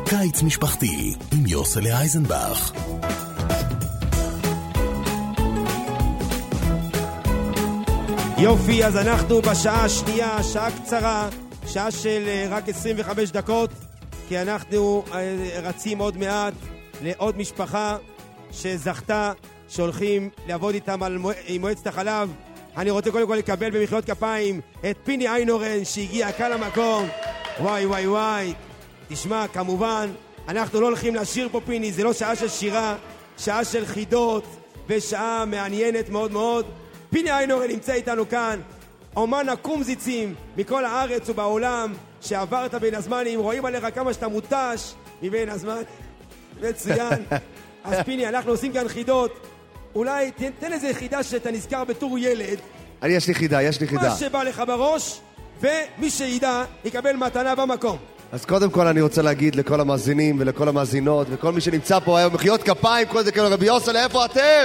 קיץ משפחתי עם יוסלה אייזנבך. יופי, אז אנחנו בשעה השנייה, שעה קצרה, שעה של רק 25 דקות, כי אנחנו רצים עוד מעט לעוד משפחה שזכתה, שהולכים לעבוד איתם עם מועצת החלב. אני רוצה קודם כל לקבל במחיאות כפיים את פיני איינורן שהגיע כאן למקום. וואי וואי וואי, תשמע, כמובן אנחנו לא הולכים לשיר פה פיני, זה לא שעה של שירה, שעה של חידות ושעה מעניינת מאוד מאוד. פיני איינורן נמצא איתנו כאן, אומן הקומזיצים מכל הארץ ובעולם, שעברת בין הזמנים, רואים עליך כמה שאתה מוטש מבין הזמן, מצוין. אז פיני, אנחנו עושים כאן חידות, אולי תן איזה חידה שאתה נזכר בתור ילד. יש לי חידה. מה שבא לך בראש, ומי שידע יקבל מתנה במקום. אז קודם כל אני רוצה להגיד לכל המאזינים ולכל המאזינות וכל מי שנמצא פה היום, מחיאות כפיים, כל זה כאילו רבי יוסלה, איפה אתם?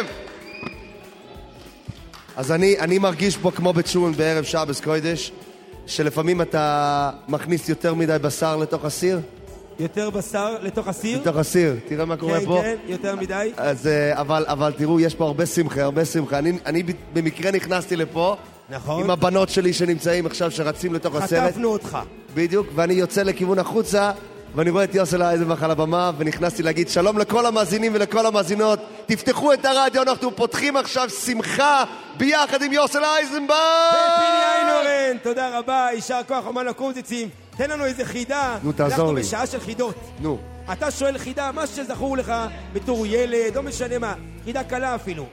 אז אני מרגיש פה כמו בצ'ון בערב שבס קודש, שלפעמים אתה מכניס יותר מדי בשר לתוך הסיר. יותר בשר לתוך הסיר? לתוך הסיר, תראה מה קורה פה. כן, יותר מדי. אז, אבל תראו, יש פה הרבה שמחה. אני במקרה נכנסתי לפה, נכון. עם הבנות שלי שנמצאים עכשיו, שרצים לתוך הסרט. חטפנו אותך. בדיוק, ואני יוצא לכיוון החוצה, ואני רואה את יוסלה אייזנבך על הבמה, ונכנסתי להגיד שלום לכל המאזינים ולכל המאזינות. תפתחו את הרדיו, אנחנו פותחים עכשיו שמחה ביחד עם יוסלה אייזנבך. ופיני איינורן, תודה רבה, יישר כוח אומן הקומזיצים. תן לנו איזה חידה. נו, תעזור לי. אנחנו בשעה של חידות. נו. אתה שואל חידה, מה שזכור לך בתור ילד, לא משנה מה. חידה קלה אפילו.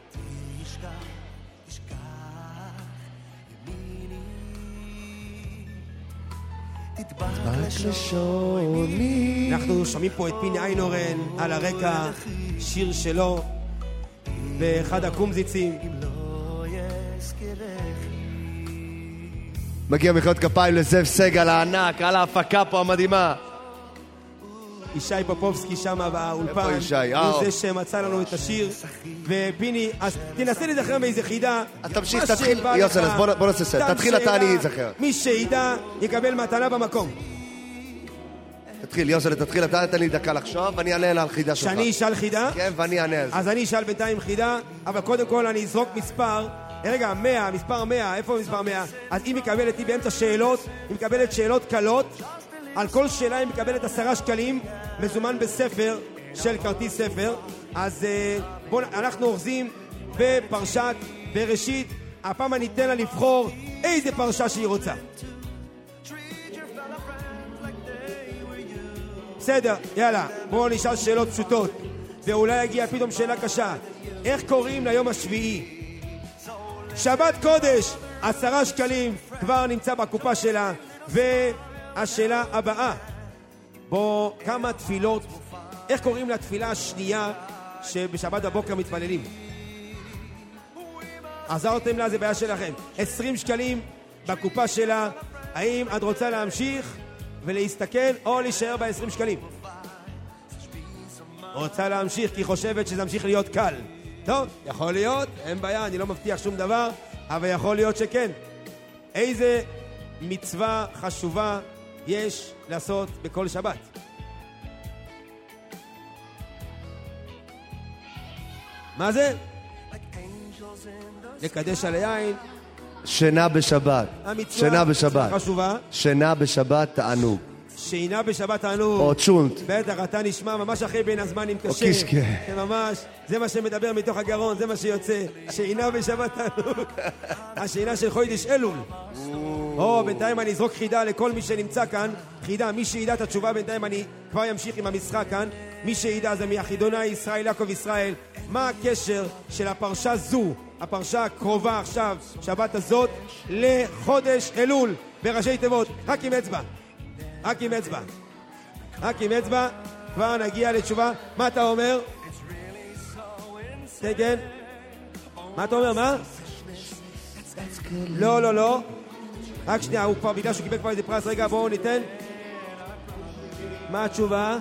אנחנו שומעים פה את פיני איינורן על הרקע, שיר שלו באחד הקומזיצים. מגיע מחיאות כפיים לזאב סגל הענק, על ההפקה פה המדהימה. ישי פופובסקי שם באולפן. איפה ישי? הוא זה שמצא לנו את השיר. ופיני, אז תנסה להיזכר מאיזה חידה. תמשיך, תתחיל. יוסל, אז בוא נעשה סרט. תתחיל אתה, אני אזכר. מי שידע יקבל מתנה במקום. תתחיל, יוסל, תתחיל. אתה נתן לי דקה לחשוב, ואני אענה על חידה שלך. שאני אשאל חידה? כן, ואני אענה על זה. אז אני אשאל בינתיים חידה, אבל קודם כל אני אזרוק מספר. רגע, 100, מספר 100, איפה מספר 100? אז היא מקבלת, היא באמצע שאלות, היא מקבלת שאלות קלות. על כל שאלה היא מקבלת 10 שקלים, מזומן בספר של כרטיס ספר. אז בואו, אנחנו אוחזים בפרשת בראשית. הפעם אני אתן לה לבחור איזה פרשה שהיא רוצה. בסדר, יאללה, בואו נשאל שאלות פשוטות, ואולי יגיע פתאום שאלה קשה. איך קוראים ליום השביעי? שבת קודש, 10 שקלים כבר נמצא בקופה שלה. והשאלה הבאה, בוא, כמה תפילות, איך קוראים לתפילה השנייה שבשבת בבוקר מתפללים? עזרתם לה, זה בעיה שלכם. 20 שקלים בקופה שלה. האם את רוצה להמשיך ולהסתכל או להישאר ב-20 שקלים? רוצה להמשיך כי חושבת שזה ממשיך להיות קל. טוב, יכול להיות, אין בעיה, אני לא מבטיח שום דבר, אבל יכול להיות שכן. איזה מצווה חשובה יש לעשות בכל שבת? מה זה? לקדש על היין. שינה בשבת. שינה בשבת. חשובה. שינה בשבת תענוג. שינה בשבת תענוג. או צ'ונט. בטח, אתה נשמע ממש אחרי בין הזמנים קשה. או קישקה. זה ממש, זה מה שמדבר מתוך הגרון, זה מה שיוצא. שינה בשבת תענוג. השינה של חודש אלול. בינתיים אני אזרוק חידה לכל מי שנמצא כאן. חידה, מי שידע את התשובה בינתיים אני כבר ימשיך עם המשחק כאן. מי שידע זה מאחידוני ישראל, יעקב ישראל. מה הקשר של הפרשה זו, הפרשה הקרובה עכשיו, שבת הזאת, לחודש אלול בראשי תיבות? רק עם אצבע. רק עם אצבע. רק עם אצבע. כבר נגיע לתשובה. מה אתה אומר? כן. מה אתה אומר? מה? לא. רק שנייה, הוא כבר, בגלל שהוא קיבל כבר איזה פרס. רגע, בואו ניתן. מה התשובה?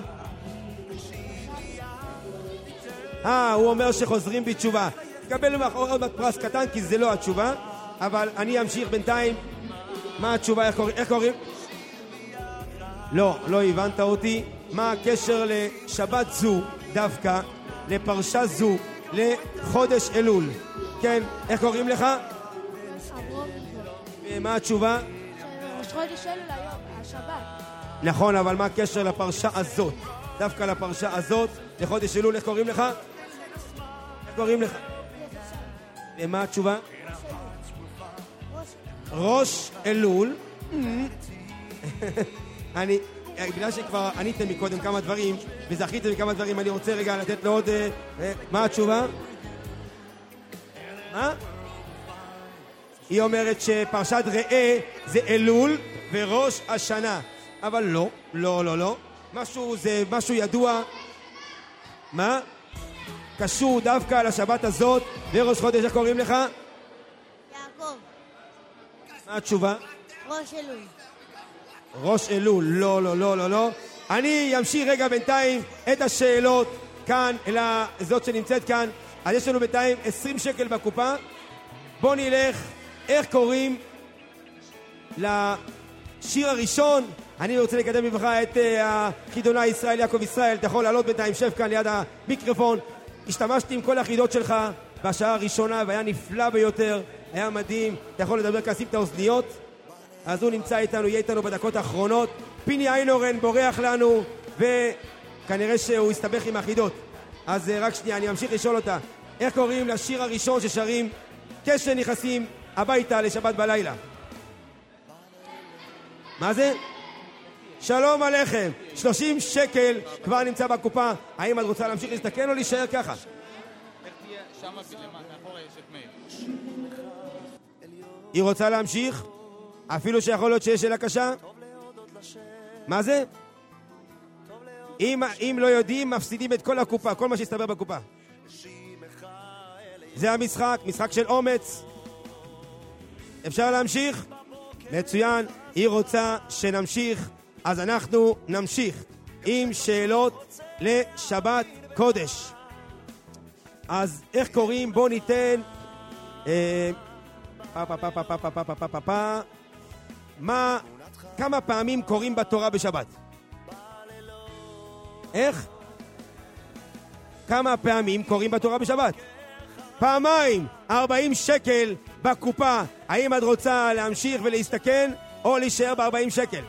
הוא אומר שחוזרים בתשובה. תקבל עוד פרס קטן, כי זה לא התשובה. אבל אני אמשיך בינתיים. מה התשובה? איך קוראים? לא הבנת אותי. מה הקשר לשבת זו דווקא, לפרשה זו, לחודש אלול? כן, איך קוראים לך? ומה התשובה? ראש חודש אלול היום, השבת. נכון, אבל מה הקשר לפרשה הזאת? דווקא לפרשה הזאת, לחודש אלול, איך קוראים לך? איך קוראים לך? ומה התשובה? ראש אלול. בגלל שכבר עניתם מקודם כמה דברים וזכיתם מכמה דברים, אני רוצה רגע לתת לו עוד... מה התשובה? מה? היא אומרת שפרשת ראה זה אלול וראש השנה, אבל לא, לא, לא, לא. זה משהו ידוע. מה? קשור דווקא לשבת הזאת וראש חודש. איך קוראים לך? יעקב. מה התשובה? ראש אלול. ראש אלול. לא, לא, לא, לא, לא. אני אמשיך רגע בינתיים את השאלות כאן, זאת שנמצאת כאן. אז יש לנו בינתיים 20 שקל בקופה. בוא נלך. איך קוראים לשיר הראשון? אני רוצה לקדם בברכה את החידונאי ישראל יעקב ישראל. אתה יכול לעלות בינתיים, שב כאן ליד המיקרופון. השתמשתי עם כל החידות שלך בשעה הראשונה והיה נפלא ביותר, היה מדהים. אתה יכול לדבר כאן, שים את האוזניות. אז הוא נמצא איתנו, יהיה איתנו בדקות האחרונות. פיני איינורן בורח לנו וכנראה שהוא הסתבך עם החידות. אז רק שנייה, אני אמשיך לשאול אותה. איך קוראים לשיר הראשון ששרים כשנכנסים הביתה לשבת בלילה? מה זה? שלום עליכם. 30 שקל כבר נמצא בקופה. האם את רוצה להמשיך להסתכל או להישאר ככה? היא רוצה להמשיך? אפילו שיכול להיות שיש שאלה קשה? מה זה? אם לא יודעים, מפסידים את כל הקופה, כל מה שהסתבר בקופה. זה המשחק, משחק של אומץ. אפשר להמשיך? מצוין. היא רוצה שנמשיך, אז אנחנו נמשיך עם שאלות לשבת קודש. אז איך קוראים? בוא ניתן כמה פעמים קוראים בתורה בשבת? איך? כמה פעמים קוראים בתורה בשבת? פעמיים. 40 שקל בקופה. האם את רוצה להמשיך ולהסתכן או להישאר ב-40 שקל?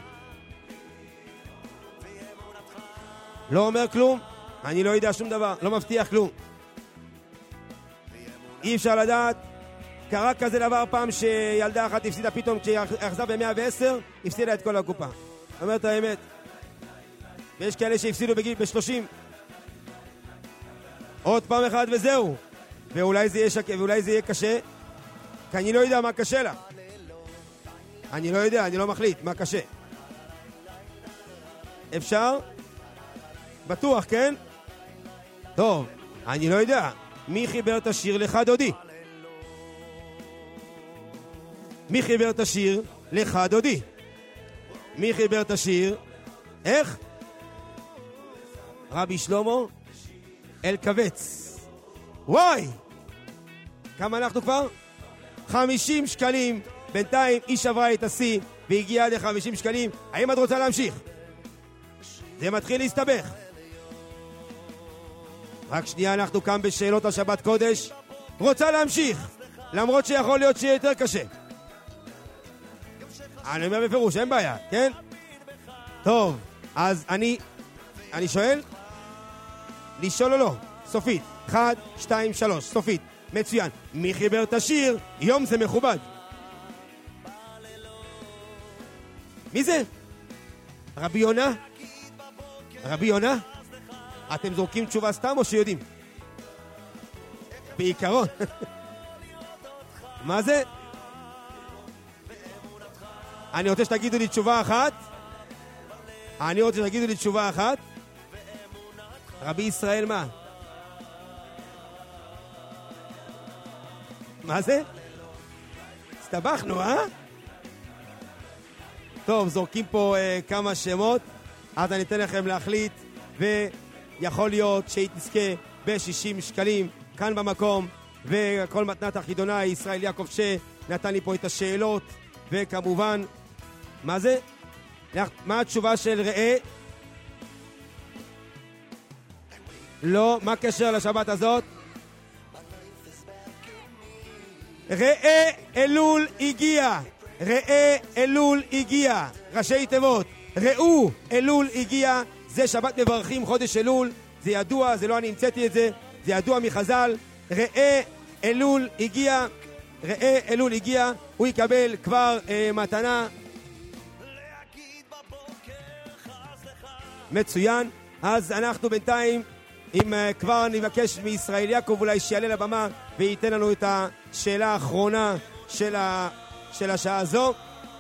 לא אומר כלום? אני לא יודע שום דבר, לא מבטיח כלום. אי אפשר לדעת. קרה כזה דבר פעם שילדה אחת הפסידה פתאום, כשהיא אחזה ב-110, הפסידה את כל הקופה. אומר את האמת. ויש כאלה שהפסידו בגיל ב-30. עוד פעם אחת וזהו. ואולי זה יהיה קשה, כי אני לא יודע מה קשה לה. אני לא יודע, אני לא מחליט מה קשה. אפשר? בטוח, כן? טוב, אני לא יודע. מי חיבר את השיר לך דודי? מי חיבר את השיר לך דודי? מי חיבר את השיר? איך? רבי שלמה אלקבץ. וואי! כמה אנחנו כבר? 50 שקלים. בינתיים היא שברה את השיא והגיעה עד 50 שקלים. האם את רוצה להמשיך? זה מתחיל להסתבך. רק שנייה, אנחנו כאן בשאלות על שבת קודש. רוצה להמשיך, למרות שיכול להיות שיהיה יותר קשה. אני אומר בפירוש, אין בעיה, כן? טוב, אז אני שואל? לשאול או לא? סופית. 1, 2, 3, סופית. מצוין. מי חיבר את השיר? יום זה מכובד. מי זה? רבי יונה? רבי יונה? אתם זורקים תשובה סתם או שיודעים? בעיקרון. מה זה? אני רוצה שתגידו לי תשובה אחת. רבי ישראל מה? מה זה? הסתבכנו, טוב, זורקים פה כמה שמות, אז אני אתן לכם להחליט, ויכול להיות שהיא תזכה ב-60 שקלים כאן במקום, וכל מתנת החידונאי ישראל יעקב שנתן לי פה את השאלות, וכמובן, מה זה? מה התשובה של ראה? לא, מה קשר לשבת הזאת? ראה אלול הגיע, ראה אלול הגיע, ראשי תיבות, ראו אלול הגיע, זה שבת מברכים חודש אלול, זה ידוע, זה לא אני המצאתי את זה, זה ידוע מחז"ל, ראה אלול הגיע, ראה אלול הגיע, הוא יקבל כבר מתנה. מצוין, אז אנחנו בינתיים, אם כבר נבקש מישראל יעקב אולי שיעלה לבמה וייתן לנו את השאלה האחרונה של השעה הזו.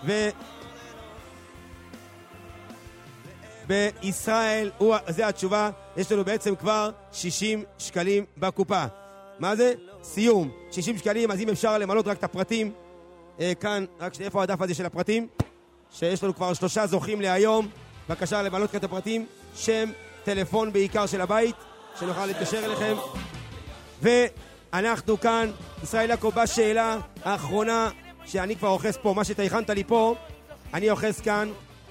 בישראל, זה התשובה, יש לנו בעצם כבר 60 שקלים בקופה. מה זה? סיום, 60 שקלים, אז אם אפשר למלות רק את הפרטים, כאן, רק איפה הדף הזה של הפרטים? שיש לנו כבר 3 זוכים להיום, בבקשה למלות את הפרטים, שם, טלפון בעיקר של הבית, שנוכל להתקשר אליכם. ואנחנו כאן, ישראל יעקב, בשאלה האחרונה, שאני כבר אוחז פה, מה שתכנת לי פה, אני אוחז כאן.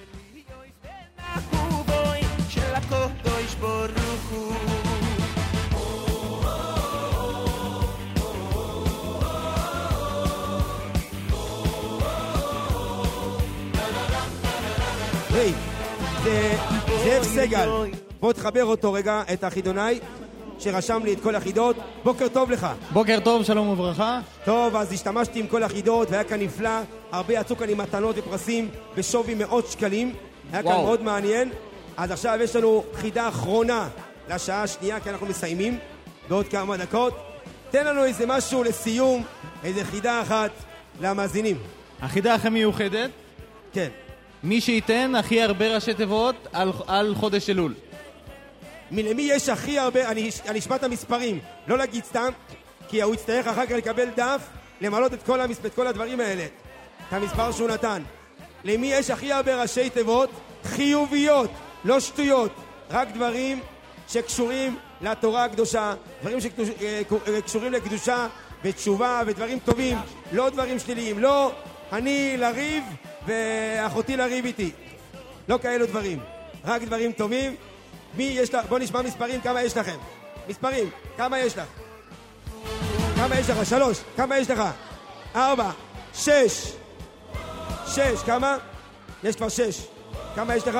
היי, זה זאב סגל, בוא תחבר אותו רגע, את החידונאי שרשם לי את כל החידות. בוקר טוב לך. בוקר טוב, שלום וברכה. טוב, אז השתמשתי עם כל החידות והיה כאן נפלא, הרבה יצאו כאן עם מתנות ופרסים בשווי 100 שקלים, היה כאן מאוד מעניין. אז עכשיו יש לנו חידה אחרונה לשעה השנייה, כי אנחנו מסיימים בעוד כמה דקות. תן לנו איזה משהו לסיום, איזה חידה אחת למאזינים. החידה הכי מיוחדת? כן. מי שייתן הכי הרבה ראשי תיבות על חודש אלול. מלמי יש הכי הרבה, אני אשמע את המספרים, לא להגיד סתם, כי הוא יצטרך אחר כך לקבל דף, למלות את כל הדברים האלה, את המספר שהוא נתן. למי יש הכי הרבה ראשי תיבות חיוביות, לא שטויות, רק דברים שקשורים לתורה הקדושה, דברים שקשורים לקדושה ותשובה ותברים טובים, לא דברים שליליים, לא אני לריב ואחותי לריב איתי, לא כאלו דברים, רק דברים טובים. מי יש לך? בוא נשמע מספרים, כמה יש לכם? מספרים, כמה יש לך? כמה יש לך? 3, כמה יש לך? 4, 6, כמה? יש כבר 6, כמה יש לך?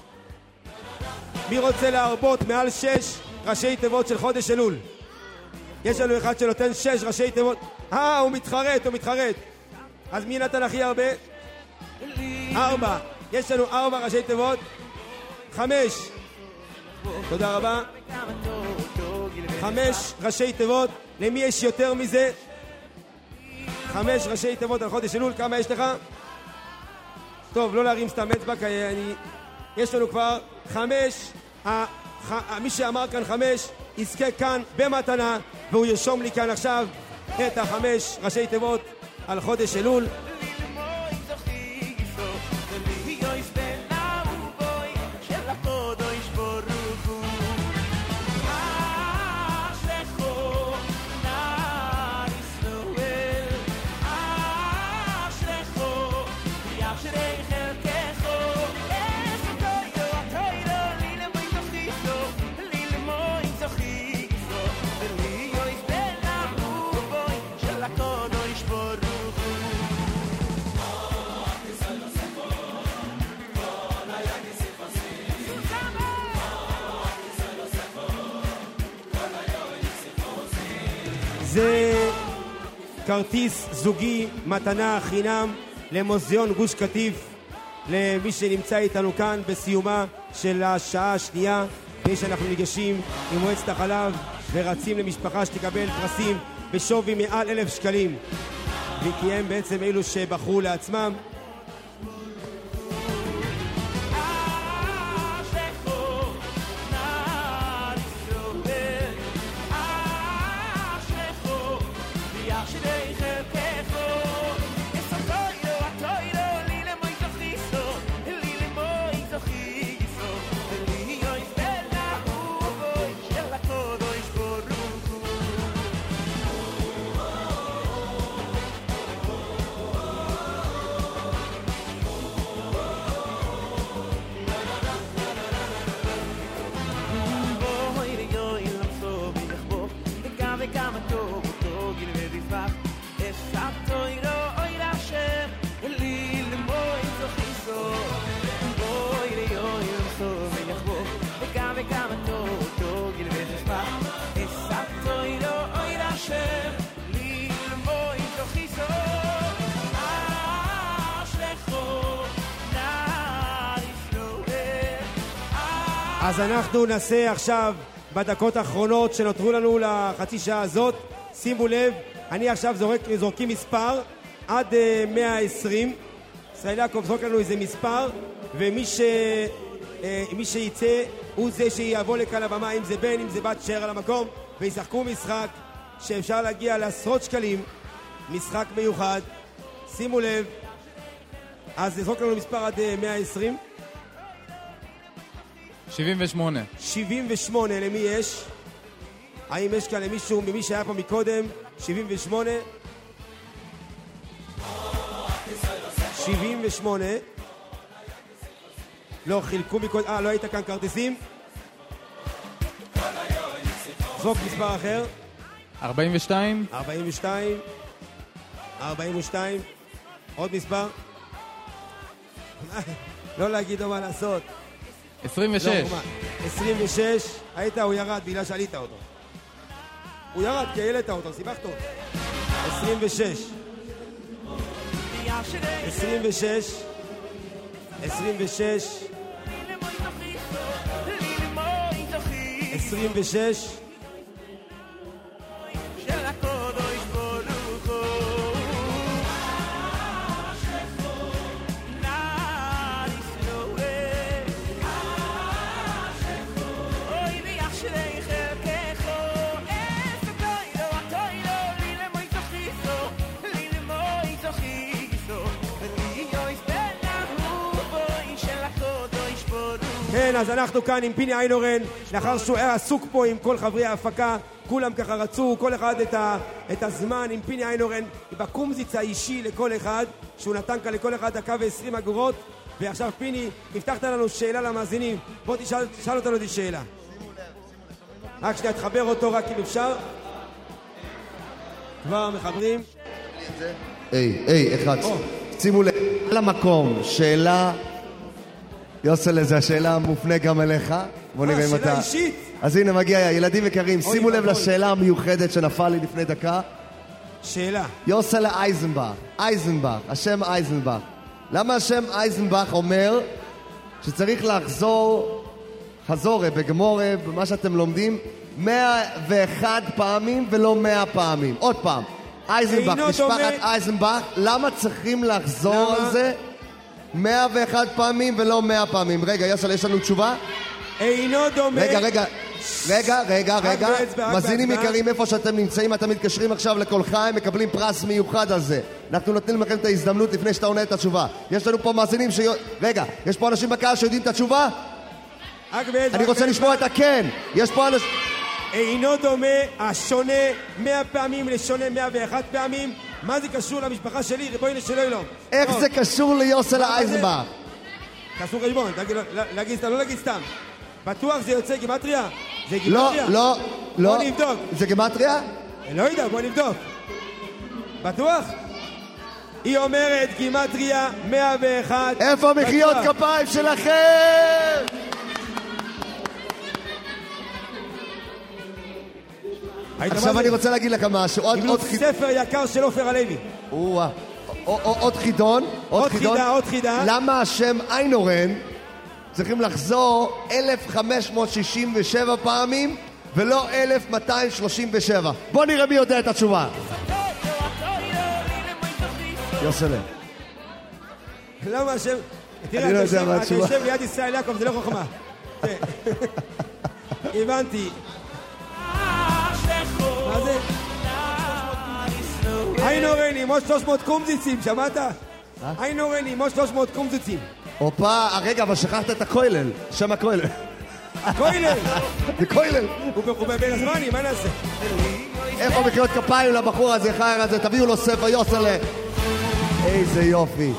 מי רוצה להרבות מעל 6 ראשי תיבות של חודש אלול? יש לנו אחד שנותן 6 ראשי תיבות. הוא מתחרט. אז מי נתן הכי הרבה? 4, יש לנו 4 ראשי תיבות. 5, תודה רבה. 5 ראשי תיבות. למי יש יותר מזה? 5 ראשי תיבות על חודש אלול. כמה יש לך? טוב, לא להרים סתם אצבע, כי יש לנו כבר 5. מי שאמר כאן 5 יזכה כאן במתנה, והוא ירשום לי כאן עכשיו את 5 ראשי תיבות על חודש אלול. זה כרטיס זוגי, מתנה חינם למוזיאון גוש קטיף, למי שנמצא איתנו כאן בסיומה של השעה השנייה, שאנחנו ניגשים עם מועצת החלב ורצים למשפחה שתקבל פרסים בשווי מעל 1,000 שקלים, וכי הם בעצם אלו שבחרו לעצמם. אז אנחנו נעשה עכשיו בדקות האחרונות שנותרו לנו לחצי שעה הזאת. שימו לב, אני עכשיו זורקים מספר עד 120. ישראל יעקב זורק לנו איזה מספר, ומי שיצא הוא זה שיבוא לכאן לבמה, אם זה בן, אם זה בת, שער על המקום, וישחקו משחק שאפשר להגיע לעשרות שקלים, משחק מיוחד. שימו לב, אז זרוק לנו מספר עד 120. 78. 78, למי יש? האם יש כאן למישהו ממי שהיה פה מקודם? 78. 78. לא, חילקו מקודם. לא היית כאן כרטיסים? זרוק מספר אחר. 42. 42. 42. עוד מספר. לא להגיד לו מה לעשות. 26. 26. היית, הוא ירד בגלל שעלית אותו. הוא ירד כי העלית אותו, סיבכת אותו. 26. 26. 26. 26. כן, אז אנחנו כאן עם פיני איינורן, לאחר שהוא היה עסוק פה עם כל חברי ההפקה, כולם ככה רצו, כל אחד את הזמן עם פיני איינורן, בקומזיץ האישי לכל אחד, שהוא נתן כאן לכל אחד דקה ו20 אגורות, ועכשיו פיני, הבטחת לנו שאלה למאזינים, בוא תשאל אותנו את שאלה. רק שנייה, תחבר אותו רק אם אפשר. כבר מחברים. אחד. שימו לב, על המקום, שאלה... יוסל, זו השאלה מופנה גם אליך. בוא נראה אם אתה... שאלה אישית. אז הנה מגיע, ילדים יקרים, שימו לב לשאלה המיוחדת שנפל לי לפני דקה. שאלה. יוסל אייזנבך, השם אייזנבך. למה השם אייזנבך אומר שצריך לחזור, חזורה, בגמורה, במה שאתם לומדים, 101 פעמים ולא 100 פעמים? עוד פעם, אייזנבך, משפחת אייזנבך, למה צריכים לחזור על זה 101 פעמים ולא 100 פעמים? רגע, יוסל, יש לנו תשובה? אינו דומה... רגע, מזינים יקרים, איפה שאתם נמצאים, אתם מתקשרים עכשיו לכל חיים, מקבלים פרס מיוחד על זה. אנחנו נותנים לכם את ההזדמנות לפני שאתה עונה את התשובה. יש לנו פה מאזינים רגע, יש פה אנשים בקהל שיודעים את התשובה? אני רוצה לשמוע את הכן. יש פה אנשים... אינו דומה, השונה 100 פעמים לשונה 101 פעמים. מה זה קשור למשפחה שלי? ריבונו של עולם. איך זה קשור ליוסל אייזנבך? תעשו חשבון, לא להגיד סתם. בטוח זה יוצא גימטריה? זה גימטריה? לא. בוא נבדוק. זה גימטריה? לא יודע, בוא נבדוק. בטוח? היא אומרת גימטריה 101. איפה מחיאות כפיים שלכם? עכשיו אני רוצה להגיד לך משהו. עוד ספר יקר של עופר הלוי. עוד חידון. עוד חידה. למה השם איינורן צריכים לחזור 1567 פעמים ולא 1237? בוא נראה מי יודע את התשובה. יוסלם. למה השם... אני לא יודע מה התשובה. אתה יושב ליד ישראל יעקב, זה לא חוכמה. הבנתי. מה זה? איינורן עם עוד 300 קומזיצים, שמעת? איינורן עם עוד 300 קומזיצים. אופה, רגע, אבל שכחת את הכוילל, שם הכוילל. הכוילל? זה כוילל. הוא בין הזמנים, מה נעשה? איפה מחיאות כפיים לבחור הזה, חייר הזה, תביאו לו ספר, יוסלה. איזה יופי.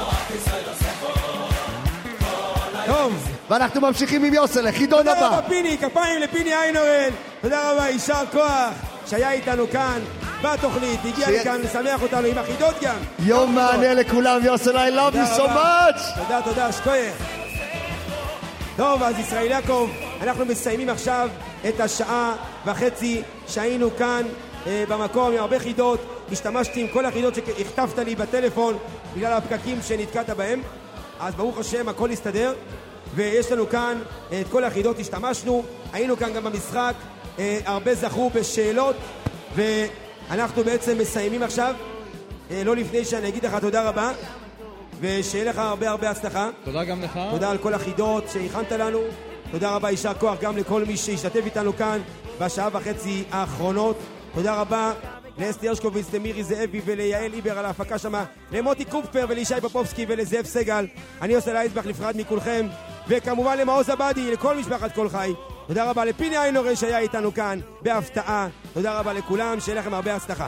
טוב. ואנחנו ממשיכים עם יוסלה, חידון הבא. תודה רבה פיני, כפיים לפיני איינורן. תודה רבה, יישר כוח שהיה איתנו כאן בתוכנית, הגיע לכאן לשמח אותנו עם החידות גם. יום מענה לכולם, יוסלה, I love you so much. תודה, שכוייך. טוב, אז ישראל יעקב, אנחנו מסיימים עכשיו את השעה וחצי שהיינו כאן במקום עם הרבה חידות. השתמשתי עם כל החידות שהכתבת לי בטלפון בגלל הפקקים שנתקעת בהם. אז ברוך השם, הכל יסתדר. ויש לנו כאן את כל החידות, השתמשנו, היינו כאן גם במשחק, הרבה זכו בשאלות, ואנחנו בעצם מסיימים עכשיו, לא לפני שאני אגיד לך תודה רבה, ושיהיה לך הרבה הצלחה. תודה גם לך. תודה על כל החידות שהכנת לנו, תודה רבה, יישר כוח גם לכל מי שהשתתף איתנו כאן בשעה וחצי האחרונות, תודה רבה לאסתי הרשקוביץ, למירי זאבי וליעל איבר על ההפקה שמה, למוטי קופפר ולישי פופובסקי ולזאב סגל. אני עושה לאייזבך נפרד מכולכם, וכמובן למעוז עבדי, לכל משפחת כל חי. תודה רבה לפיני איינורן שהיה איתנו כאן בהפתעה. תודה רבה לכולם, שיהיה לכם הרבה הצלחה.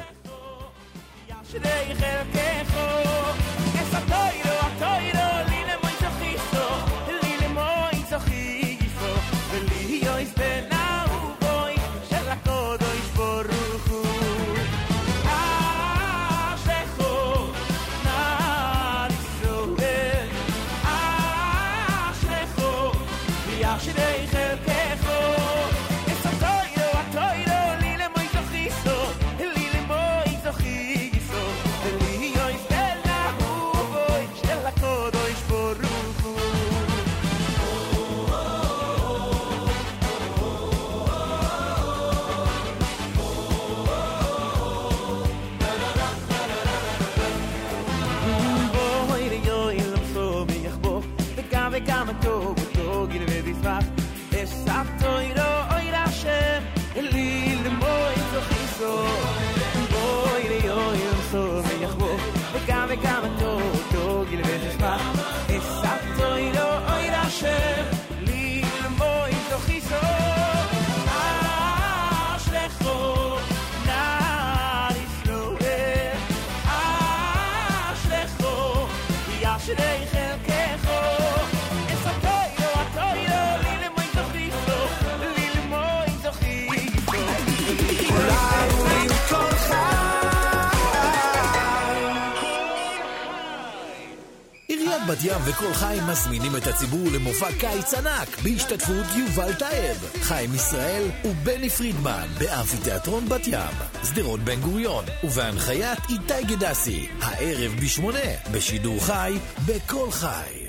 וגם הטוב אותו גיל ובפרח אספתו אירו אוי רשם אלי למוי זוכיסו בואי ליוי למסור ויחבו וגם הטוב אותו גיל ובפרח אספתו אירו אוי רשם אלי למוי זוכיסו אשלחו נריסלו אשלחו ישרי חלקךו עיריית בת ים וכל חי מזמינים את הציבור למופע קיץ ענק בהשתתפות יובל טייב, חיים ישראל ובני פרידמן באמפיתיאטרון בת ים, שדרות בן גוריון, ובהנחיית איתי גדסי, הערב ב8 בשידור חי בכל חי.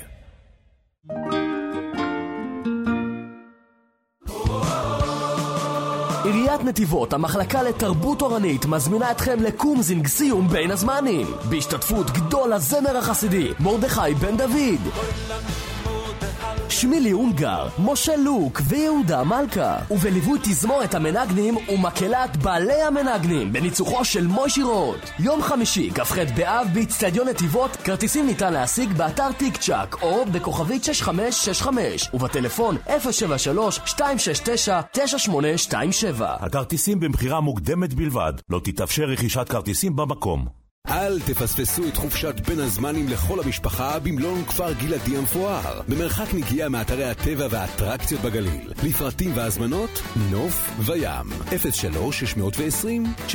עיריית נתיבות, המחלקה לתרבות אורנית, מזמינה אתכם לקומזינג סיום בין הזמנים בהשתתפות גדול הזמר החסידי מרדכי בן דוד, שמילי אונגר, משה לוק ויהודה מלכה, ובליווי תזמורת המנגנים ומקהלת בעלי המנגנים בניצוחו של מוישי רוט. יום חמישי, כ"ח באב, באצטדיון נתיבות. כרטיסים ניתן להשיג באתר טיק צ'ק או בכוכבית 6565 ובטלפון 073-269-9827. הכרטיסים במחירה מוקדמת בלבד, לא תתאפשר רכישת כרטיסים במקום. אל תפספסו את חופשת בין הזמנים לכל המשפחה במלון כפר גלעדי המפואר, במרחק נגיעה מאתרי הטבע והאטרקציות בגליל. לפרטים והזמנות, נוף וים, 03-620-1919.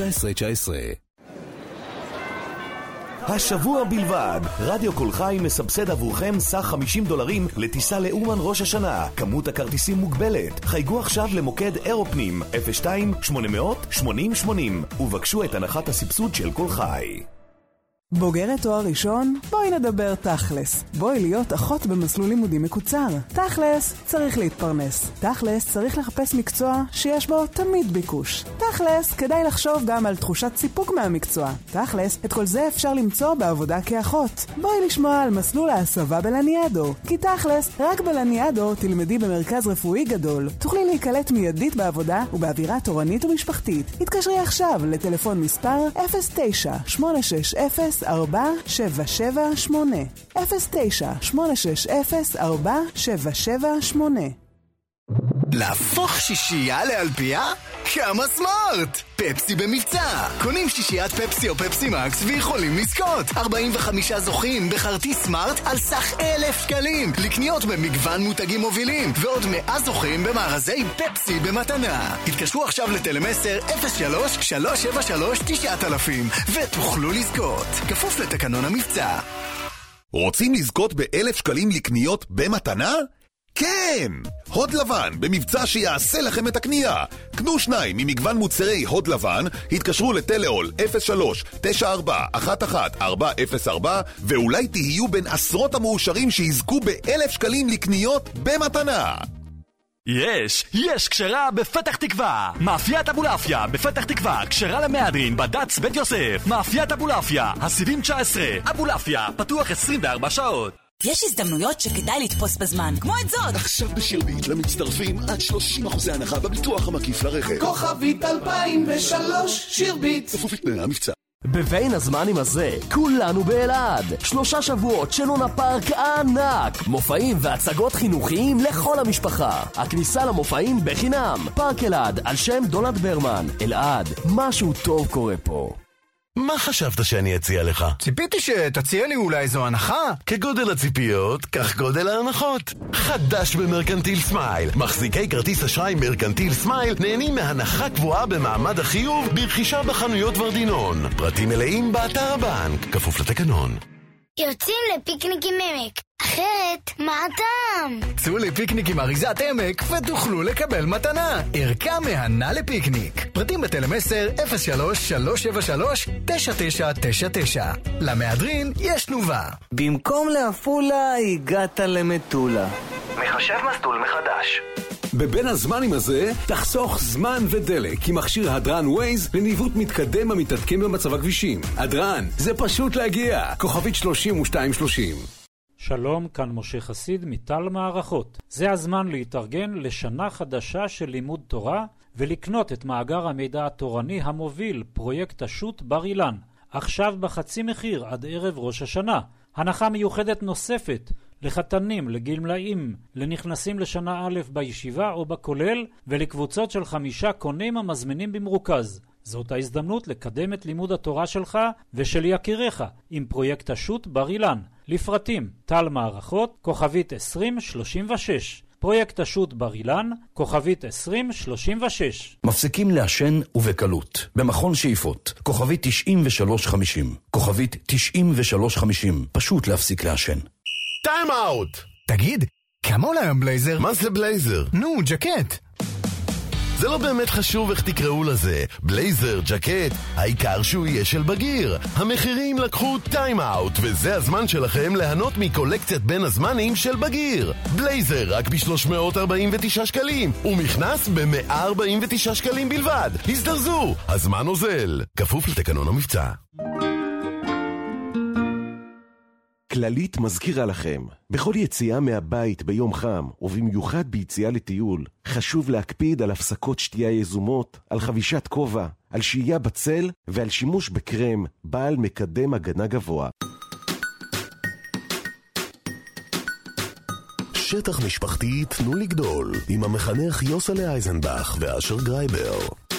השבוע בלבד, רדיו כל חי מסבסד עבורכם סך $50 לטיסה לאומן ראש השנה. כמות הכרטיסים מוגבלת. חייגו עכשיו למוקד אירופנים 02-800-8080 ובקשו את הנחת הסבסוד של כל חי. בוגרת תואר ראשון? בואי נדבר תכלס. בואי להיות אחות במסלול לימודים מקוצר. תכלס צריך להתפרנס. תכלס צריך לחפש מקצוע שיש בו תמיד ביקוש. תכלס כדאי לחשוב גם על תחושת סיפוק מהמקצוע. תכלס את כל זה אפשר למצוא בעבודה כאחות. בואי לשמוע על מסלול ההסבה בלניאדו. כי תכלס רק בלניאדו תלמדי במרכז רפואי גדול. תוכלי להיקלט מיידית בעבודה ובאווירה תורנית ומשפחתית. התקשרי עכשיו לטלפון מספר 09-860-4778 09-860-4778. להפוך שישייה לאלפייה? כמה סמארט! פפסי במבצע! קונים שישיית פפסי או פפסי מקס ויכולים לזכות 45 זוכים בכרטיס סמארט על סך 1,000 שקלים לקניות במגוון מותגים מובילים ועוד 100 זוכים במארזי פפסי במתנה. התקשרו עכשיו לטלמסר 03-373-9000 ותוכלו לזכות כפוף לתקנון המבצע. רוצים לזכות ב1,000 שקלים לקניות במתנה? כן! הוד לבן, במבצע שיעשה לכם את הקנייה. קנו 2 ממגוון מוצרי הוד לבן, התקשרו לטלאול 03-94-11-404 ואולי תהיו בין עשרות המאושרים שיזכו ב1,000 שקלים לקניות במתנה. יש כשרה בפתח תקווה. מאפיית אבולעפיה בפתח תקווה, כשרה למהדרין בד"ץ בית יוסף. מאפיית אבולעפיה, הסיבים 19. אבולעפיה, פתוח 24 שעות. יש הזדמנויות שכדאי לתפוס בזמן, כמו את זאת. עכשיו בשירביט למצטרפים עד 30% הנחה בביטוח המקיף לרכב. כוכבית 2003 שירביט. כפוף לתנאי המבצע. בבין הזמנים הזה, כולנו באלעד. 3 שבועות של לונה פארק ענק. מופעים והצגות חינוכיים לכל המשפחה. הכניסה למופעים בחינם. פארק אלעד על שם דונלד ברמן. אלעד, משהו טוב קורה פה. מה חשבת שאני אציע לך? ציפיתי שתציע לי אולי איזו הנחה. כגודל הציפיות, כך גודל ההנחות. חדש במרקנטיל סמייל. מחזיקי כרטיס אשראי מרקנטיל סמייל נהנים מהנחה קבועה במעמד החיוב ברכישה בחנויות ורדינון. פרטים מלאים באתר הבנק, כפוף לתקנון. יוצאים לפיקניק עם עמק, אחרת מה הטעם? צאו לפיקניק עם אריזת עמק ותוכלו לקבל מתנה. ערכה מהנה לפיקניק. פרטים בטלם 10 03-373-9999. למהדרין יש תנובה. במקום לעפולה הגעת למטולה. מחשב מסלול מחדש. בבין הזמנים הזה תחסוך זמן ודלק עם מכשיר הדרן ווייז לניווט מתקדם המתעדכן במצב הכבישים. הדרן, זה פשוט להגיע. כוכבית 3230. שלום, כאן משה חסיד מטל מערכות. זה הזמן להתארגן לשנה חדשה של לימוד תורה ולקנות את מאגר המידע התורני המוביל, פרויקט השו"ת בר אילן. עכשיו בחצי מחיר עד ערב ראש השנה. הנחה מיוחדת נוספת לחתנים, לגמלאים, לנכנסים לשנה א' בישיבה או בכולל ולקבוצות של 5 קונים המזמינים במרוכז. זאת ההזדמנות לקדם את לימוד התורה שלך ושל יקיריך עם פרויקט השו"ת בר אילן. לפרטים, טל מערכות, כוכבית 2036. פרויקט השו"ת בר אילן, כוכבית 2036. מפסיקים לעשן ובקלות. במכון שאיפות, כוכבית 9350. כוכבית 9350. פשוט להפסיק לעשן. טיים אאוט! תגיד, כמה עולה היום בלייזר? מה זה בלייזר? נו, ג'קט. זה לא באמת חשוב איך תקראו לזה. בלייזר, ג'קט, העיקר שהוא יהיה של בגיר. המחירים לקחו טיים אאוט, וזה הזמן שלכם ליהנות מקולקציית בין הזמנים של בגיר. בלייזר רק ב-349 שקלים, ומכנס ב-149 שקלים בלבד. הזדרזו, הזמן עוזל. כפוף לתקנון המבצע. כללית מזכירה לכם, בכל יציאה מהבית ביום חם, ובמיוחד ביציאה לטיול, חשוב להקפיד על הפסקות שתייה יזומות, על חבישת כובע, על שהייה בצל ועל שימוש בקרם בעל מקדם הגנה גבוה. שטח משפחתי תנו לגדול, עם המחנך יוסלה אייזנבך ואשר גרייבר.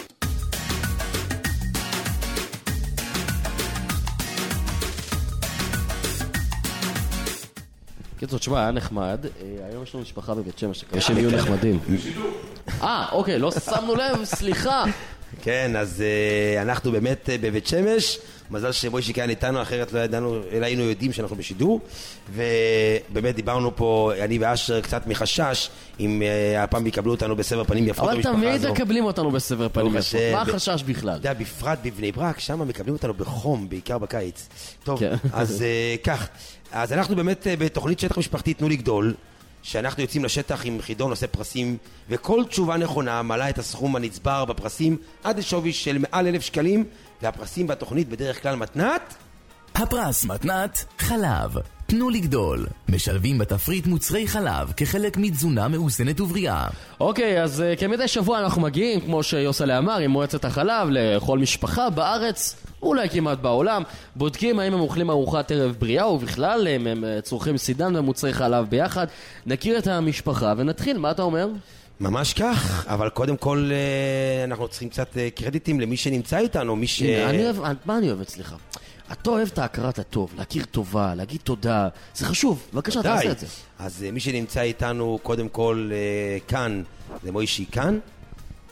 קיצור, תשמע, היה נחמד. היום יש לנו משפחה בבית שמש. יש הם יהיו נחמדים. אוקיי, לא שמנו לב, סליחה. כן, אז אנחנו באמת בבית שמש. מזל שמוישי כאן איתנו, אחרת לא ידענו, אלא היינו יודעים שאנחנו בשידור. ובאמת דיברנו פה, אני ואשר, קצת מחשש, אם הפעם יקבלו אותנו בסבר פנים יפות במשפחה הזו. אבל תמיד מקבלים אותנו בסבר פנים יפות. מה החשש בכלל? אתה יודע, בפרט בבני ברק, שם מקבלים אותנו בחום, בעיקר בקיץ. טוב, אז כך. אז אנחנו באמת בתוכנית שטח משפחתי תנו לגדול, שאנחנו יוצאים לשטח עם חידון עושה פרסים, וכל תשובה נכונה מעלה את הסכום הנצבר בפרסים עד לשווי של מעל 1,000 שקלים, והפרסים בתוכנית בדרך כלל מתנת. הפרס מתנת חלב. תנו לגדול. משלבים בתפריט מוצרי חלב כחלק מתזונה מאוזנת ובריאה. אוקיי, אז כמדי שבוע אנחנו מגיעים, כמו שיוסלה אמר, עם מועצת החלב לכל משפחה בארץ, אולי כמעט בעולם, בודקים האם הם אוכלים ארוחת ערב בריאה, ובכלל הם צורכים סידן ומוצרי חלב ביחד. נכיר את המשפחה ונתחיל, מה אתה אומר? ממש כך, אבל קודם כל אנחנו צריכים קצת קרדיטים למי שנמצא איתנו, מי ש... מה אני אוהב אצלך? אתה אוהב את ההכרת הטוב, להכיר טובה, להגיד תודה, זה חשוב, בבקשה תעשה את זה. אז מי שנמצא איתנו קודם כל כאן, זה מוישי כאן,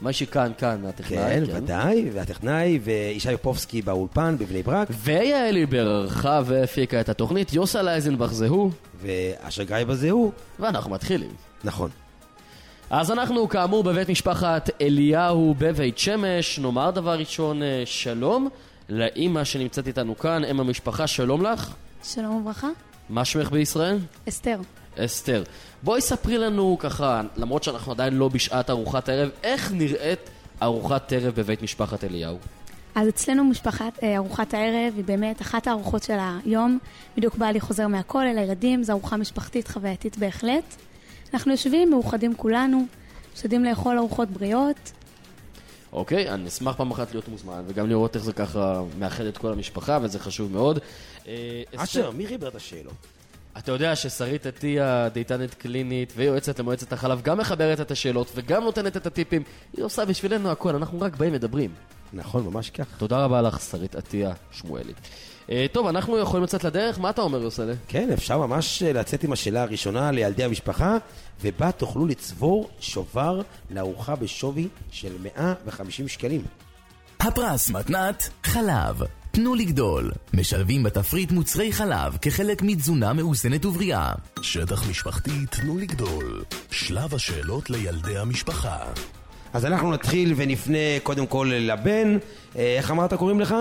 מה שכאן, הטכנאי. כן, ודאי, והטכנאי, וישי פופסקי באולפן בבני ברק. ויעל ליבר ערכה והפיקה את התוכנית, יוסל אייזנבך זה הוא. ואשר גרייבר זה הוא. ואנחנו מתחילים. נכון. אז אנחנו כאמור בבית משפחת אליהו בבית שמש. נאמר דבר ראשון שלום לאמא שנמצאת איתנו כאן, אמא משפחה, שלום לך. שלום וברכה. מה שמך בישראל? אסתר. אסתר. בואי ספרי לנו ככה, למרות שאנחנו עדיין לא בשעת ארוחת הערב, איך נראית ארוחת ערב בבית משפחת אליהו? אז אצלנו ארוחת הערב היא באמת אחת הארוחות של היום. בדיוק בעלי חוזר מהכולל, הילדים, זו ארוחה משפחתית חווייתית בהחלט. אנחנו יושבים, מאוחדים כולנו, משתדלים לאכול ארוחות בריאות. אוקיי, אני אשמח פעם אחת להיות מוזמן, וגם לראות איך זה ככה מאחד את כל המשפחה, וזה חשוב מאוד. אשר, מי חיבר את השאלות? אתה יודע ששרית עטיה, דייטנית קלינית ויועצת למועצת החלב, גם מחברת את השאלות וגם נותנת את הטיפים. היא עושה בשבילנו הכל, אנחנו רק באים מדברים. נכון, ממש כך. תודה רבה לך, שרית עטיה שמואלי. טוב, אנחנו יכולים לצאת לדרך, מה אתה אומר, יוסלה? כן, אפשר ממש לצאת עם השאלה הראשונה לילדי המשפחה, ובה תוכלו לצבור שובר לארוחה בשווי של 150 שקלים. הפרס מתנת חלב. תנו לגדול. משלבים בתפריט מוצרי חלב כחלק מתזונה מאוזנת ובריאה. שטח משפחתי, תנו לגדול. שלב השאלות לילדי המשפחה. אז אנחנו נתחיל ונפנה קודם כל לבן. איך אמרת קוראים לך?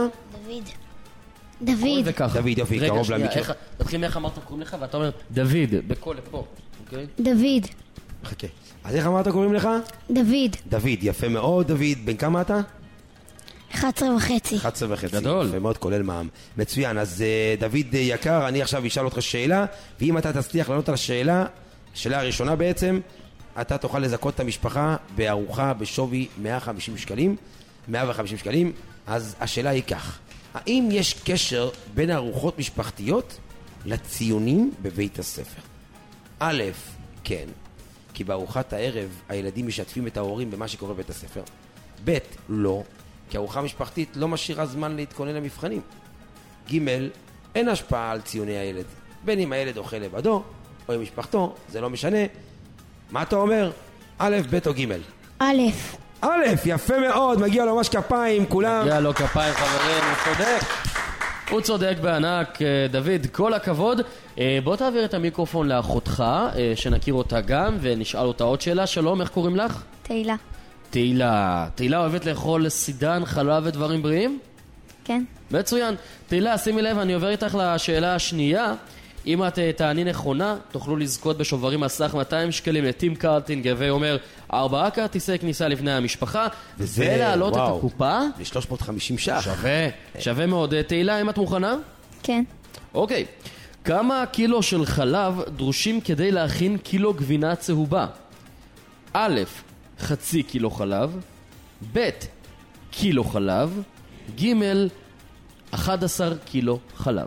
דוד. דוד, יופי, קרוב למיקרו. תתחיל מאיך אמרת קוראים לך ואתה אומר דוד, בקול לפה, אוקיי? דוד. חכה. אז איך אמרת קוראים לך? דוד. דוד, יפה מאוד. דוד, בן כמה אתה? 11.5. 11.5. גדול. יפה מאוד, כולל מע"מ. מצוין, אז דוד יקר, אני עכשיו אשאל אותך שאלה, ואם אתה תצליח לענות על השאלה הראשונה בעצם, אתה תוכל לזכות את המשפחה בארוחה בשווי 150 שקלים. אז השאלה היא כך: האם יש קשר בין ארוחות משפחתיות לציונים בבית הספר? א', כן, כי בארוחת הערב הילדים משתפים את ההורים במה שקורה בבית הספר. ב', לא, כי ארוחה משפחתית לא משאירה זמן להתכונן למבחנים. ג', אין השפעה על ציוני הילד, בין אם הילד אוכל לבדו או עם משפחתו, זה לא משנה. מה אתה אומר? א', ב' או ג'? א', יפה מאוד, מגיע לו ממש כפיים, כולם. מגיע לו כפיים, חברים, הוא צודק. הוא צודק בענק, דוד, כל הכבוד. בוא תעביר את המיקרופון לאחותך, שנכיר אותה גם, ונשאל אותה עוד שאלה. שלום, איך קוראים לך? תהילה. תהילה אוהבת לאכול סידן, חלב ודברים בריאים? כן. מצוין. תהילה, שימי לב, אני עובר איתך לשאלה השנייה. אם את תעני נכונה, תוכלו לזכות בשוברים הסך 200 שקלים לטים קארטינג, ואומר 4 כרטיסי כניסה לבני המשפחה, ולהעלות את הקופה ל-350 ש"ח. שווה מאוד. תהילה, אם את מוכנה? כן. אוקיי. כמה קילו של חלב דרושים כדי להכין קילו גבינה צהובה? א', חצי קילו חלב, ב', קילו חלב, ג', 11 קילו חלב.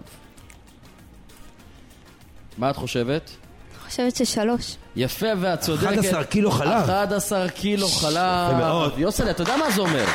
מה את חושבת? אני חושבת ש3. יפה, ואת צודקת. 11 קילו חלב. 11 קילו חלב. יפה מאוד. יוסל, אתה יודע מה זה אומר?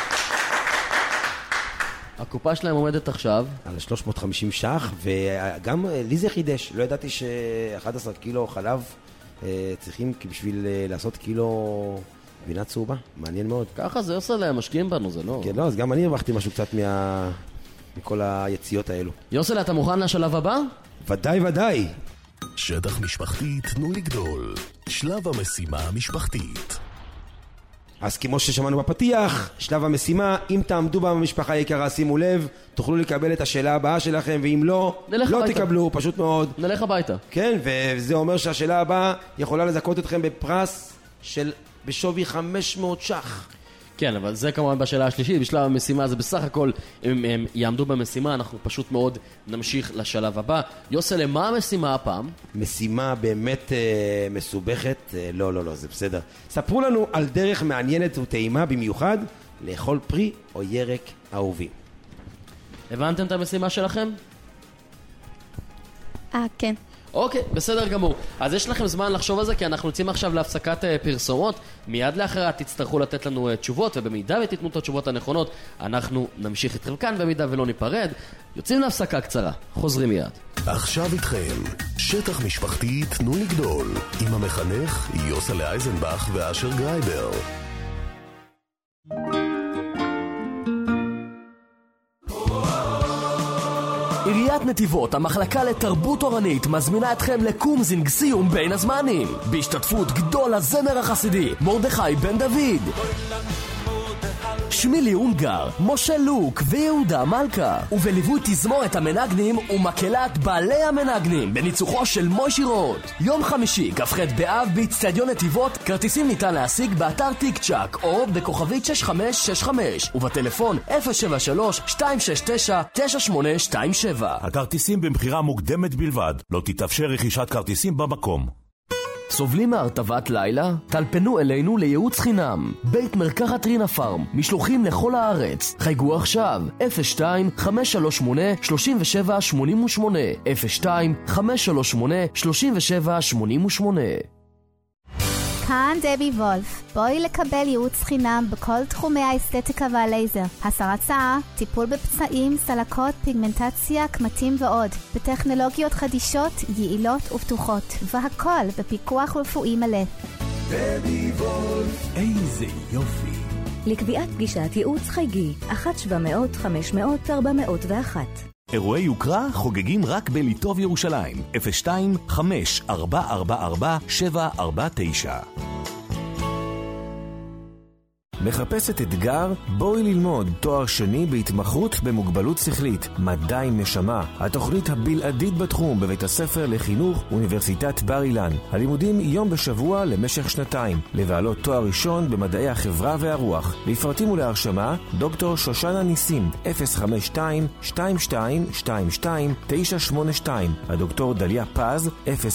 הקופה שלהם עומדת עכשיו על 350 ש"ח, וגם לי זה חידש. לא ידעתי ש11 קילו חלב צריכים בשביל לעשות קילו גבינה צהובה. מעניין מאוד. ככה זה יוסל, הם משקיעים בנו, זה לא... כן, לא, אז גם אני הרווחתי משהו קצת מכל היציאות האלו. יוסל, אתה מוכן לשלב הבא? ודאי. שטח משפחתי, תנו לגדול. שלב המשימה המשפחתית. אז כמו ששמענו בפתיח, שלב המשימה, אם תעמדו במשפחה יקרה, שימו לב, תוכלו לקבל את השאלה הבאה שלכם, ואם לא, לא תקבלו, פשוט מאוד. נלך הביתה. כן, וזה אומר שהשאלה הבאה יכולה לזכות אתכם בפרס של בשווי 500 ש"ח. כן, אבל זה כמובן בשאלה השלישית. בשלב המשימה זה בסך הכל, אם הם יעמדו במשימה, אנחנו פשוט מאוד נמשיך לשלב הבא. יוסל, מה המשימה הפעם? משימה באמת מסובכת. לא, זה בסדר. ספרו לנו על דרך מעניינת וטעימה במיוחד לאכול פרי או ירק אהובים. הבנתם את המשימה שלכם? כן. אוקיי, בסדר גמור. אז יש לכם זמן לחשוב על זה, כי אנחנו יוצאים עכשיו להפסקת פרסומות. מיד לאחרת תצטרכו לתת לנו תשובות, ובמידה ותיתנו את התשובות הנכונות, אנחנו נמשיך איתכם כאן, במידה ולא ניפרד. יוצאים להפסקה קצרה, חוזרים מיד. עכשיו איתכם, שטח משפחתי, תנו לגדול, עם המחנך יוסל אייזנבך ואשר גרייבר. עיריית נתיבות, המחלקה לתרבות תורנית, מזמינה אתכם לקומזינג סיום בין הזמנים, בהשתתפות גדול הזמר החסידי מרדכי בן דוד, שמילי אונגר, משה לוק ויהודה מלכה, ובליווי תזמורת המנגנים ומקהלת בעלי המנגנים בניצוחו של מוישי רוט. יום חמישי, כ"ח באב, באצטדיון נתיבות. כרטיסים ניתן להשיג באתר טיק צ'ק או בכוכבית 6565 ובטלפון 073-269-9827. הכרטיסים במחירה מוקדמת בלבד. לא תתאפשר רכישת כרטיסים במקום. סובלים מהרטבת לילה? טלפנו אלינו לייעוץ חינם. בית מרקחת רינה פארם, משלוחים לכל הארץ. חייגו עכשיו 02-538-3788 02-538-3788. כאן דבי וולף. בואי לקבל ייעוץ חינם בכל תחומי האסתטיקה והלייזר. הסרת שיער, טיפול בפצעים, סלקות, פיגמנטציה, קמטים ועוד. בטכנולוגיות חדישות, יעילות ופתוחות. והכל בפיקוח רפואי מלא. דבי וולף. איזה יופי. לקביעת פגישת ייעוץ חייגי 1-700-500-401. אירועי יוקרה חוגגים רק בליטוב ירושלים, 02-5444-749. מחפשת אתגר? בואי ללמוד תואר שני בהתמחות במוגבלות שכלית, מדע עם נשמה, התוכנית הבלעדית בתחום בבית הספר לחינוך אוניברסיטת בר אילן. הלימודים יום בשבוע למשך שנתיים, לבעלות תואר ראשון במדעי החברה והרוח. לפרטים ולהרשמה, דוקטור שושנה ניסים, 052-2222-982, הדוקטור דליה פז,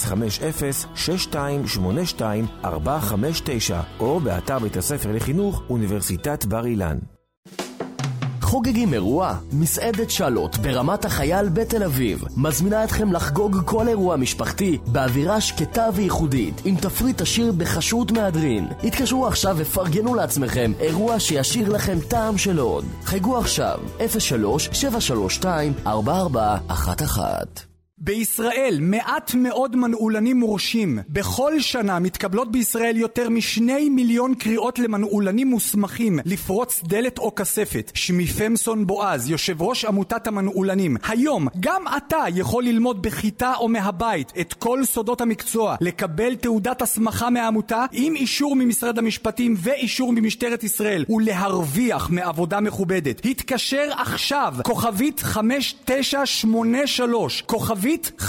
050-6282-459, או באתר בית הספר לחינוך אוניברסיטת בר אילן. חוגגים אירוע? מסעדת שלוט ברמת החייל בתל אביב מזמינה אתכם לחגוג כל אירוע משפחתי באווירה שקטה וייחודית עם תפריט עשיר בחשות מהדרין. התקשרו עכשיו ופרגנו לעצמכם אירוע שישאיר לכם טעם של עוד. חייגו עכשיו 03-732-4411. בישראל מעט מאוד מנעולנים מורשים. בכל שנה מתקבלות בישראל יותר מ2 מיליון קריאות למנעולנים מוסמכים לפרוץ דלת או כספת. שמי פמסון בועז, יושב ראש עמותת המנעולנים. היום גם אתה יכול ללמוד בכיתה או מהבית את כל סודות המקצוע, לקבל תעודת הסמכה מהעמותה עם אישור ממשרד המשפטים ואישור ממשטרת ישראל, ולהרוויח מעבודה מכובדת. התקשר עכשיו, כוכבית 5983, כוכבית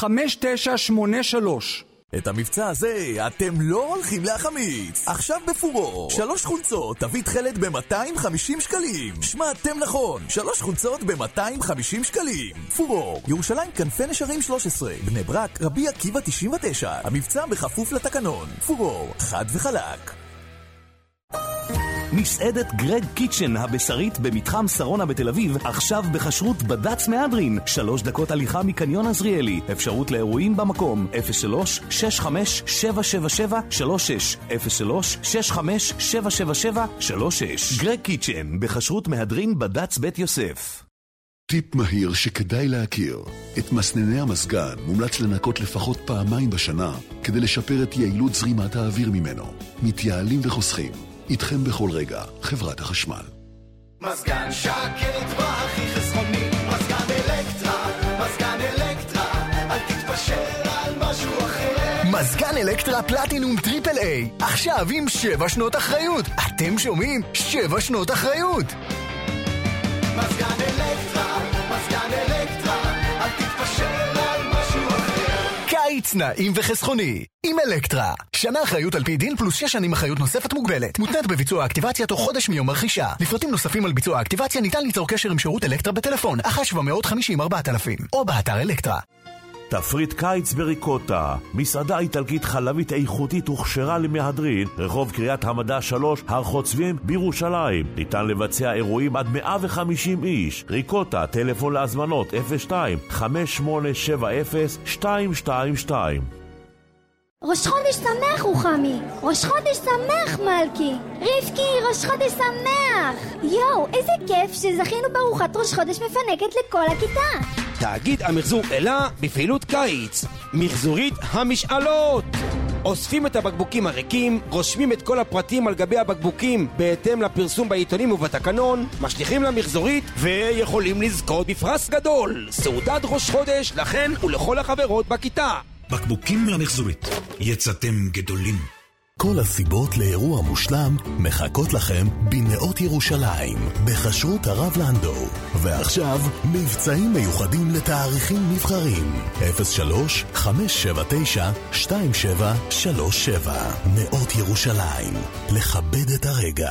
5983. את המבצע הזה אתם לא הולכים להחמיץ. עכשיו בפורו 3 חולצות תביא תחלת ב-250 שקלים. שמעתם נכון, 3 חולצות ב-250 שקלים. פורו, ירושלים כנפי נשרים 13, בני ברק רבי עקיבא 99. המבצע בכפוף לתקנון. פורו, חד וחלק. מסעדת גרג קיצ'ן הבשרית במתחם שרונה בתל אביב, עכשיו בחשרות בד"ץ מהדרין, 3 דקות הליכה מקניון עזריאלי. אפשרות לאירועים במקום 03-65-777-36 03-65-777-36. גרג קיצ'ן בחשרות מהדרין בד"ץ בית יוסף. טיפ מהיר שכדאי להכיר. את מסנני המזגן מומלץ לנקות לפחות פעמיים בשנה כדי לשפר את יעילות זרימת האוויר ממנו. מתייעלים וחוסכים. איתכם בכל רגע, חברת החשמל. מזגן שקט והכי חסכוני, מזגן אלקטרה, מזגן אלקטרה, אל תתפשר על משהו אחר. מזגן אלקטרה פלטינום טריפל איי, עכשיו עם 7 שנות אחריות. אתם שומעים? 7 שנות אחריות. מזגן אלקטרה, מזגן אלקטרה, אל תתפשר על משהו אחר. קיץ נעים וחסכוני עם אלקטרה. שנה אחריות על פי דין פלוס 6 שנים אחריות נוספת מוגבלת. מותנית בביצוע האקטיבציה תוך חודש מיום הרכישה. לפרטים נוספים על ביצוע האקטיבציה ניתן ליצור קשר עם שירות אלקטרה בטלפון 1-750-4000 או באתר אלקטרה. תפריט קיץ בריקוטה, מסעדה איטלקית חלבית איכותית הוכשרה למהדרין, רחוב קריית המדע 3, הר חוצבים בירושלים. ניתן לבצע אירועים עד 150 איש. ריקוטה, טלפון להזמנות 02-5870-222. ראש חודש שמח רוחמי, ראש חודש שמח מלכי, רבקי, ראש חודש שמח. יואו, איזה כיף שזכינו בארוחת ראש חודש מפנקת לכל הכיתה. תאגיד המחזור אלה בפעילות קיץ, מחזורית המשאלות. אוספים את הבקבוקים הריקים, רושמים את כל הפרטים על גבי הבקבוקים בהתאם לפרסום בעיתונים ובתקנון, משליכים למחזורית ויכולים לזכות בפרס גדול, סעודת ראש חודש לכן ולכל החברות בכיתה. בקבוקים למחזורית, יצאתם גדולים. כל הסיבות לאירוע מושלם מחכות לכם בנאות ירושלים, בחשרות הרב לנדו. ועכשיו, מבצעים מיוחדים לתאריכים נבחרים. 03-579-2737. נאות ירושלים, לכבד את הרגע.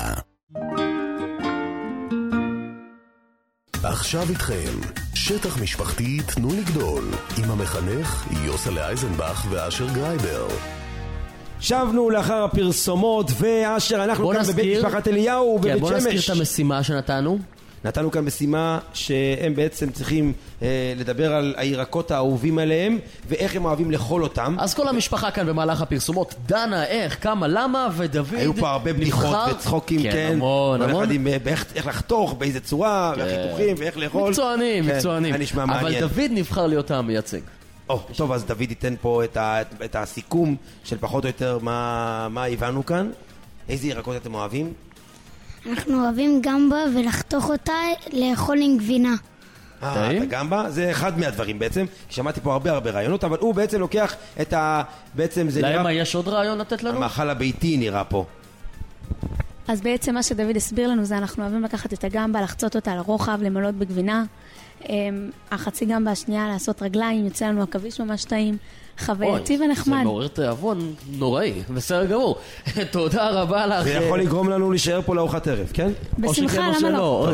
עכשיו איתכם, שטח משפחתי תנו לגדול, עם המחנך יוסלה אייזנבך ואשר גרייבר. שבנו לאחר הפרסומות, ואשר אנחנו כאן בבית משפחת אליהו ובבית שמש. בוא נזכיר את המשימה שנתנו. נתנו כאן משימה שהם בעצם צריכים לדבר על הירקות האהובים עליהם ואיך הם אוהבים לאכול אותם. אז כל המשפחה כאן במהלך הפרסומות דנה איך, כמה, למה, ודוד היו פה הרבה בדיחות וצחוקים, כן, המון, המון. איך לחתוך, באיזה צורה, והחיתוכים ואיך לאכול. מקצוענים. אבל דוד נבחר להיות המייצג. טוב, אז דוד ייתן פה את הסיכום של פחות או יותר מה הבנו כאן. איזה ירקות אתם אוהבים? אנחנו אוהבים גמבה ולחתוך אותה לאכול עם גבינה. אתה גמבה? זה אחד מהדברים בעצם. שמעתי פה הרבה רעיונות, אבל הוא בעצם לוקח את בעצם זה נראה... למה יש עוד רעיון לתת לנו? המאכל הביתי נראה פה. אז בעצם מה שדוד הסביר לנו זה אנחנו אוהבים לקחת את הגמבה, לחצות אותה לרוחב, למלות בגבינה. החצי גמבה השנייה לעשות רגליים, יוצא לנו עכביש ממש טעים, חווייתי ונחמד. זה מעורר תיאבון נוראי, בסדר גמור. תודה רבה לך. זה יכול לגרום לנו להישאר פה לארוחת ערב, כן? בשמחה, למה לא?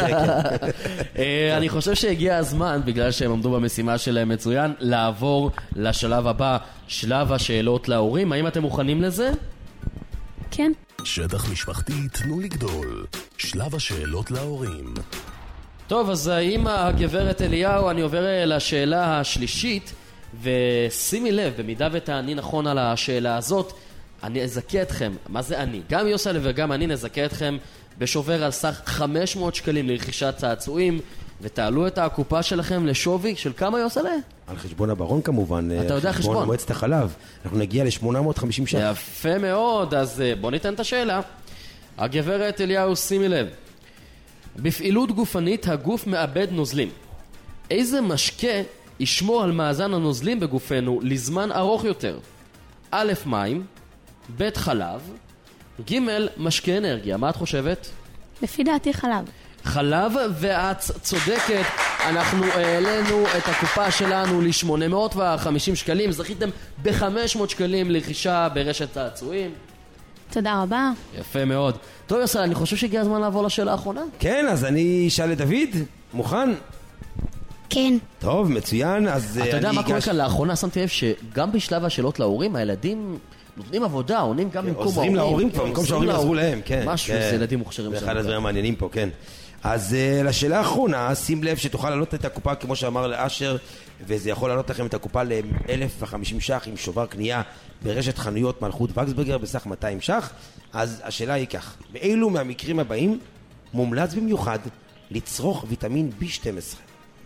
אני חושב שהגיע הזמן, בגלל שהם עמדו במשימה שלהם מצוין, לעבור לשלב הבא, שלב השאלות להורים. האם אתם מוכנים לזה? כן. שטח משפחתי תנו לגדול, שלב השאלות להורים. טוב, אז עם הגברת אליהו אני עובר לשאלה השלישית, ושימי לב, במידה ותעני נכון על השאלה הזאת, אני אזכה אתכם. מה זה אני? גם יוסלה וגם אני נזכה אתכם בשובר על סך 500 שקלים לרכישת צעצועים, ותעלו את הקופה שלכם לשווי של כמה, יוסלה? על חשבון הברון כמובן. אתה יודע חשבון? חשבון מועצת החלב. אנחנו נגיע ל-850 ש"ח. יפה מאוד, אז בוא ניתן את השאלה. הגברת אליהו, שימי לב. בפעילות גופנית הגוף מאבד נוזלים. איזה משקה ישמור על מאזן הנוזלים בגופנו לזמן ארוך יותר? א', מים, ב', חלב, ג', משקה אנרגיה. מה את חושבת? לפי דעתי חלב. חלב, ואת צודקת. אנחנו העלינו את הקופה שלנו ל-850 שקלים. זכיתם ב-500 שקלים לרכישה ברשת צעצועים. תודה רבה. יפה מאוד. טוב יוסלה, אני חושב שהגיע הזמן לעבור לשאלה האחרונה. כן, אז אני אשאל את דוד. מוכן? כן. טוב, מצוין. אז אתה יודע מה קורה כאן לאחרונה? שמתי לב שגם בשלב השאלות להורים, הילדים נותנים עבודה, עונים גם במקום ההורים. עוזרים להורים כבר, במקום שההורים יעזרו להם, כן. משהו, זה ילדים מוכשרים. זה אחד הדברים המעניינים פה, כן. אז לשאלה האחרונה, שים לב שתוכל לעלות את הקופה, כמו שאמר לאשר, וזה יכול לעלות לכם את הקופה ל-1,050 ש"ח עם שובר קנייה ברשת חנויות מלכות וקסברגר בסך 200 ש"ח. אז השאלה היא כך, באילו מהמקרים הבאים מומלץ במיוחד לצרוך ויטמין B12?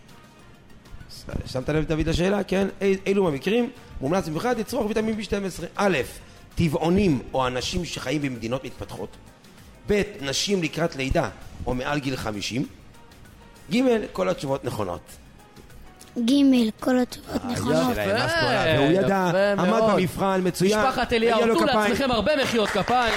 שמת לב דוד לשאלה? כן. אילו מהמקרים מומלץ במיוחד לצרוך ויטמין B12? א', טבעונים או אנשים שחיים במדינות מתפתחות. ב', נשים לקראת לידה או מעל גיל 50. ג', כל התשובות נכונות. ג', כל התשובות נכונות. והוא ידע, עמד במבחן, מצוין. משפחת אליהו, תנו לעצמכם הרבה מחיאות כפיים.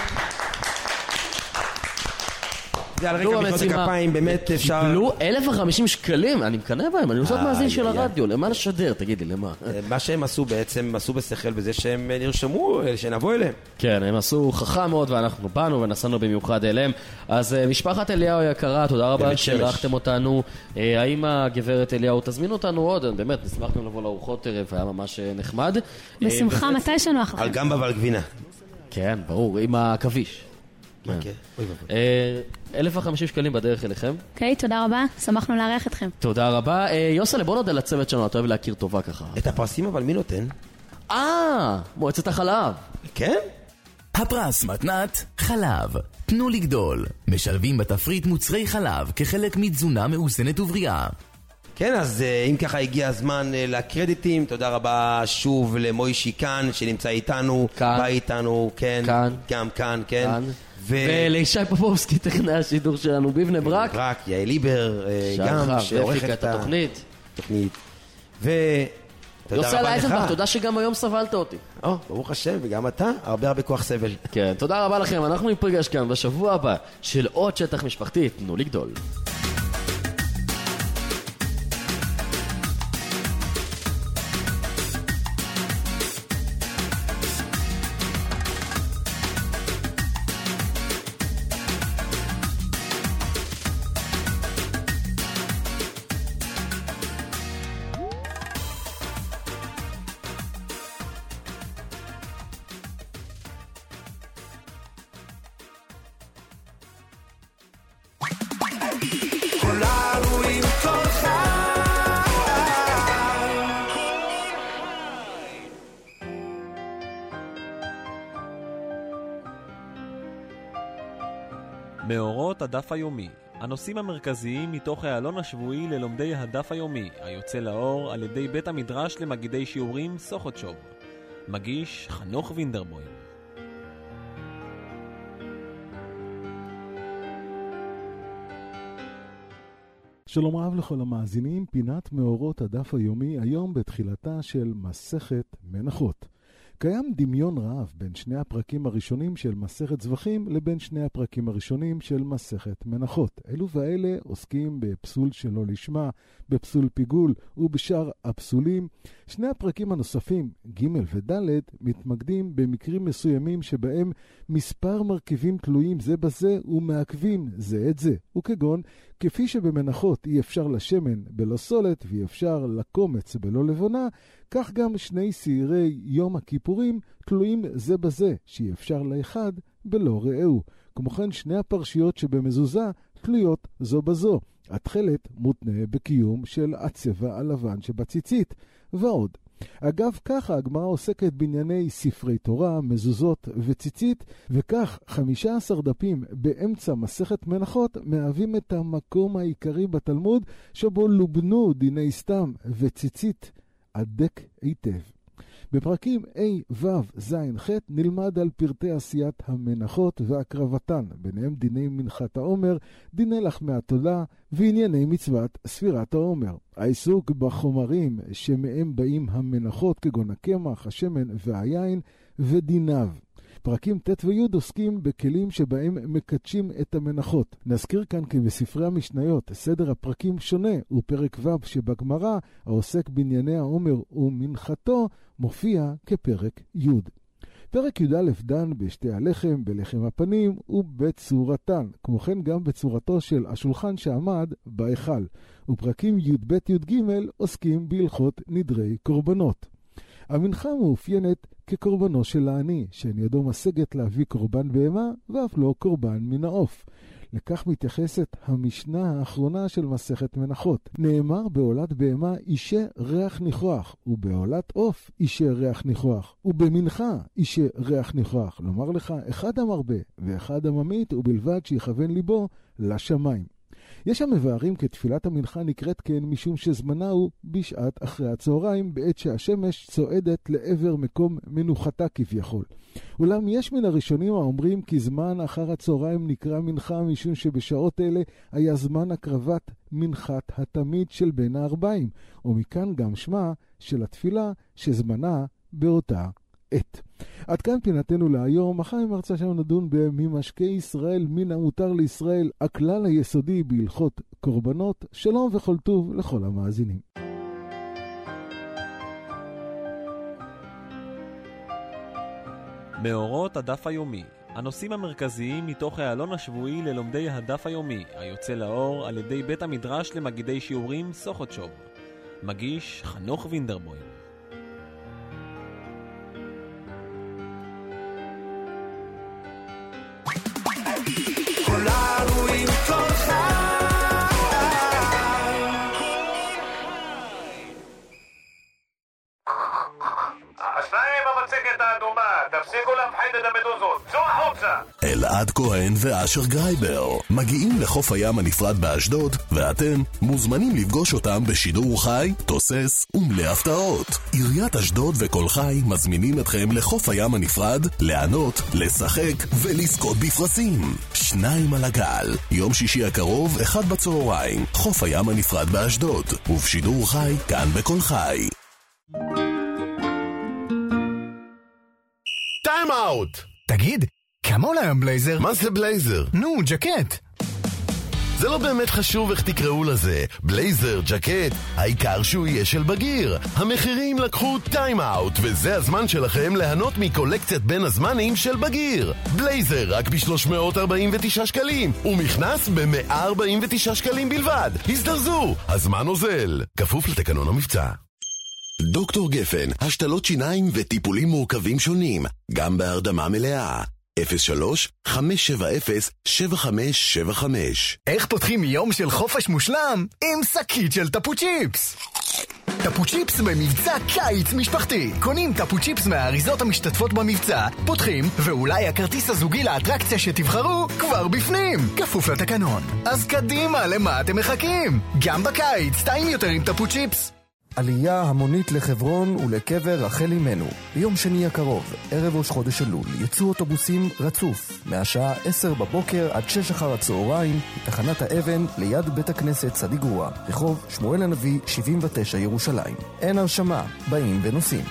זה על רקע מחיאות הכפיים, באמת אפשר... קיבלו 1,050 שקלים, אני מקנא בהם, אני עושה מאזין של הרדיו, למה לשדר, תגיד לי, למה? מה שהם עשו בעצם, הם עשו בשכל בזה שהם נרשמו, שנבוא אליהם. כן, הם עשו חכם מאוד, ואנחנו באנו ונסענו במיוחד אליהם. אז משפחת אליהו יקרה, תודה רבה שרחתם אותנו. האם הגברת אליהו תזמינו אותנו עוד? באמת, נשמח גם לבוא לארוחות ערב, היה ממש נחמד. בשמחה, מתי שנוח לכם? על גמבה ועל גבינה. כן, ברור, עם העכביש. 1,050 שקלים בדרך אליכם. אוקיי, תודה רבה, שמחנו לארח אתכם. תודה רבה. יוסלה, בוא נודה לצוות שלנו, אתה אוהב להכיר טובה ככה. את הפרסים אבל מי נותן? מועצת החלב. כן? הפרס מתנת חלב תנו לגדול, משלבים בתפריט מוצרי חלב כחלק מתזונה מאוזנת ובריאה. כן, אז אם ככה הגיע הזמן לקרדיטים, תודה רבה שוב למוישי כאן שנמצא איתנו, בא איתנו, כן, גם כאן, כן. ולישי פופובסקי, טכנאי השידור שלנו בבני ברק. יעל ליבר, גם שעורכת את התוכנית. יוסי אייזנברג, תודה שגם היום סבלת אותי. ברוך השם, וגם אתה, הרבה כוח סבל. כן, תודה רבה לכם, אנחנו ניפגש כאן בשבוע הבא של עוד שטח משפחתי, תנו לגדול. מאורות הדף היומי, הנושאים המרכזיים מתוך העלון השבועי ללומדי הדף היומי, היוצא לאור על ידי בית המדרש למגידי שיעורים סוחוטשוב. מגיש חנוך וינדרבוים. שלום רב לכל המאזינים, פינת מאורות הדף היומי, היום בתחילתה של מסכת מנחות. קיים דמיון רב בין שני הפרקים הראשונים של מסכת זבחים לבין שני הפרקים הראשונים של מסכת מנחות. אלו ואלה עוסקים בפסול שלא לשמה, בפסול פיגול ובשאר הפסולים. שני הפרקים הנוספים, ג' וד', מתמקדים במקרים מסוימים שבהם מספר מרכיבים תלויים זה בזה ומעכבים זה את זה. וכגון, כפי שבמנחות אי אפשר לשמן בלא סולת ואי אפשר לקומץ בלא לבונה, כך גם שני סעירי יום הכיפורים תלויים זה בזה, שאי אפשר לאחד בלא רעהו. כמו כן שני הפרשיות שבמזוזה תלויות זו בזו. התחלת מותנה בקיום של הצבע הלבן שבציצית, ועוד. אגב, ככה הגמרא עוסקת בענייני ספרי תורה, מזוזות וציצית, וכך 15 דפים באמצע מסכת מנחות מהווים את המקום העיקרי בתלמוד שבו לובנו דיני סתם וציצית עדק היטב. בפרקים A, ו', ז', ח' נלמד על פרטי עשיית המנחות והקרבתן, ביניהם דיני מנחת העומר, דיני לחמי התודה וענייני מצוות ספירת העומר. העיסוק בחומרים שמהם באים המנחות כגון הקמח, השמן והיין ודיניו. פרקים ט' וי' עוסקים בכלים שבהם מקדשים את המנחות. נזכיר כאן כי בספרי המשניות סדר הפרקים שונה, ופרק ו' שבגמרא העוסק בענייני העומר ומנחתו מופיע כפרק י'. פרק י' דן בשתי הלחם, בלחם הפנים ובצורתן, כמו כן גם בצורתו של השולחן שעמד בהיכל. ופרקים י' ב' י' ג' עוסקים בהלכות נדרי קורבנות. המנחה מאופיינת כקורבנו של העני, שאין ידו משגת להביא קורבן בהמה ואף לא קורבן מן העוף. לכך מתייחסת המשנה האחרונה של מסכת מנחות. נאמר בעולת בהמה אישה ריח ניחוח, ובעולת עוף אישה ריח ניחוח, ובמנחה אישה ריח ניחוח. לומר לך, אחד המרבה ואחד הממית, ובלבד שיכוון ליבו לשמיים. יש המבארים כתפילת המנחה נקראת כן משום שזמנה הוא בשעת אחרי הצהריים, בעת שהשמש צועדת לעבר מקום מנוחתה כביכול. אולם יש מן הראשונים האומרים כי זמן אחר הצהריים נקרא מנחה משום שבשעות אלה היה זמן הקרבת מנחת התמיד של בין הארבעים, ומכאן גם שמה של התפילה שזמנה באותה עת. עד כאן פינתנו להיום. מחר עם הרצאה שלנו נדון בממשקי ישראל מן המותר לישראל, הכלל היסודי בהלכות קורבנות. שלום וכל טוב לכל המאזינים. מאורות הדף היומי, הנושאים המרכזיים מתוך העלון השבועי ללומדי הדף היומי, היוצא לאור על ידי בית המדרש למגידי שיעורים סוחוטשוב. מגיש חנוך וינדרבוים. כולנו עם כל השניים במצגת הדלקת האדומה, תפסיקו להפחיד את המדוזות, צאו החוצה. אלעד כהן ואשר גרייבר מגיעים לחוף הים הנפרד באשדוד, ואתם מוזמנים לפגוש אותם בשידור חי, תוסס ומלא הפתעות. עיריית אשדוד וכל חי מזמינים אתכם לחוף הים הנפרד, לענות, לשחק ולזכות בפרסים. 2 על הגל, יום שישי הקרוב, 1 בצהריים, חוף הים הנפרד באשדוד, ובשידור חי כאן בכל חי. טיים אאוט! תגיד, כמה עולה היום בלייזר? מה זה בלייזר? נו, ג'קט. זה לא באמת חשוב איך תקראו לזה. בלייזר, ג'קט, העיקר שהוא יהיה של בגיר. המחירים לקחו טיים אאוט, וזה הזמן שלכם ליהנות מקולקציית בין הזמנים של בגיר. בלייזר רק ב-349 שקלים, ומכנס ב-149 שקלים בלבד. הזדרזו, הזמן אוזל. כפוף לתקנון המבצע. דוקטור גפן, השתלות שיניים וטיפולים מורכבים שונים, גם בהרדמה מלאה. 03-570-7575. איך פותחים יום של חופש מושלם? עם שקית של טפוצ'יפס. טפוצ'יפס במבצע קיץ משפחתי. קונים טפוצ'יפס מהאריזות המשתתפות במבצע, פותחים, ואולי הכרטיס הזוגי לאטרקציה שתבחרו כבר בפנים. כפוף לתקנון. אז קדימה, למה אתם מחכים? גם בקיץ, טעים יותר עם טפוצ'יפס. עלייה המונית לחברון ולקבר רחל אימנו. ביום שני הקרוב, ערב ראש חודש אלול, יצאו אוטובוסים רצוף, מהשעה 10 בבוקר עד 6 אחר הצהריים, מתחנת האבן ליד בית הכנסת צדיק גרוע, רחוב שמואל הנביא 79 ירושלים. אין הרשמה, באים ונוסעים.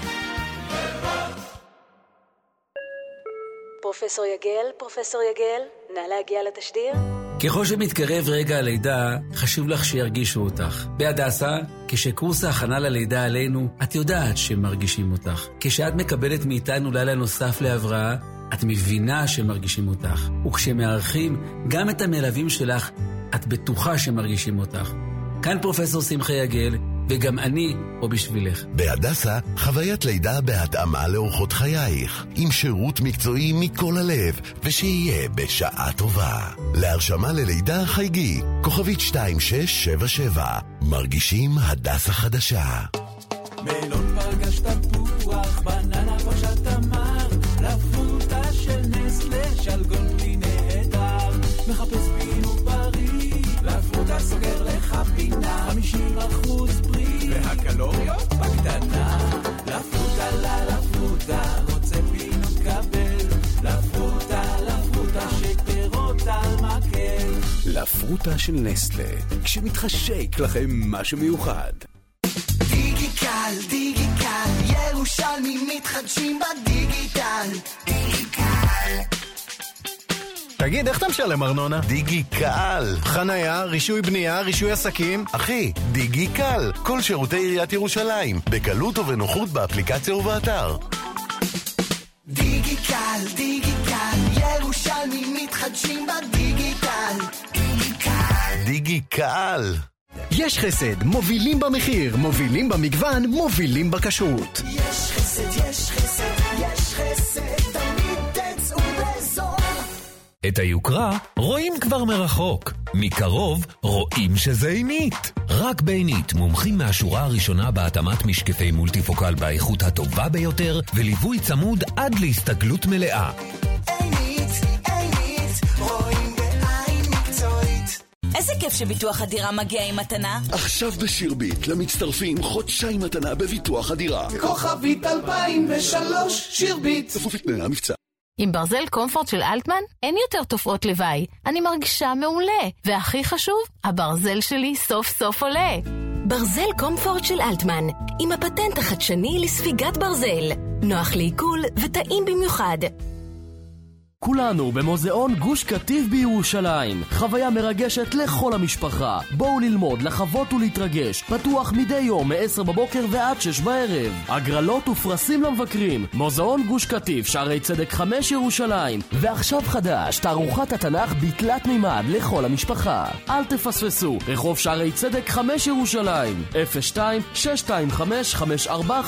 פרופסור יגל, נא להגיע לתשדיר. ככל שמתקרב רגע הלידה, חשוב לך שירגישו אותך. בהדסה, כשקורס ההכנה ללידה עלינו, את יודעת שמרגישים אותך. כשאת מקבלת מאיתנו לילה נוסף להבראה, את מבינה שמרגישים אותך. וכשמארחים גם את המלווים שלך, את בטוחה שמרגישים אותך. כאן פרופסור שמחה יגל, וגם אני פה בשבילך. בהדסה, חוויית לידה בהתאמה לאורחות חייך, עם שירות מקצועי מכל הלב, ושיהיה בשעה טובה. להרשמה ללידה חייגי, כוכבית 2677. מרגישים הדסה חדשה. מלון פגש תפוח, בננה פרשת תמר, לפרוטה של נסטלה, שלגון פי נהדר, מחפש פינו פרי, לפרוטה סוגר לך פינה, 50% פרי, והקלוריות בקטנה, לפרוטה, רוצה פינו קבל, לפרוטה, שפירות על מקל. לפרוטה של נסטלה, כשמתחשק לכם משהו מיוחד. דיגיטל, ירושלמים מתחדשים בדיגיטל. דיגיטל. תגיד, איך אתה משלם ארנונה? דיגיטל. חנייה, רישוי בנייה, רישוי עסקים. אחי, דיגיטל. כל שירותי עיריית ירושלים, בקלות ובנוחות באפליקציה ובאתר. דיגיטל, ירושלמים מתחדשים בדיגיטל. דיגיטל. יש חסד, מובילים במחיר, מובילים במגוון, מובילים בכשרות. יש חסד, תמיד תצאו בזול. את היוקרה רואים כבר מרחוק, מקרוב רואים שזה עינית. רק בעינית, מומחים מהשורה הראשונה בהתאמת משקפי מולטיפוקל באיכות הטובה ביותר, וליווי צמוד עד להסתגלות מלאה. עינית, רואים בעין מקצועית. איזה כיף שביטוח הדירה מגיע עם מתנה. עכשיו בשירביט למצטרפים חודשיים מתנה בביטוח הדירה. כוכבית 2003 שירביט. כפוף לתנאי המבצע. עם ברזל קומפורט של אלטמן אין יותר תופעות לוואי. אני מרגישה מעולה. והכי חשוב, הברזל שלי סוף סוף עולה. ברזל קומפורט של אלטמן, עם הפטנט החדשני לספיגת ברזל. נוח לעיכול וטעים במיוחד. כולנו במוזיאון גוש קטיף בירושלים. חוויה מרגשת לכל המשפחה. בואו ללמוד, לחוות ולהתרגש. פתוח מדי יום מ-10 בבוקר ועד 6 בערב. הגרלות ופרסים למבקרים. מוזיאון גוש קטיף, שערי צדק 5 ירושלים. ועכשיו חדש, תערוכת התנ"ך בתלת מימד לכל המשפחה. אל תפספסו, רחוב שערי צדק 5 ירושלים. 02-625-5456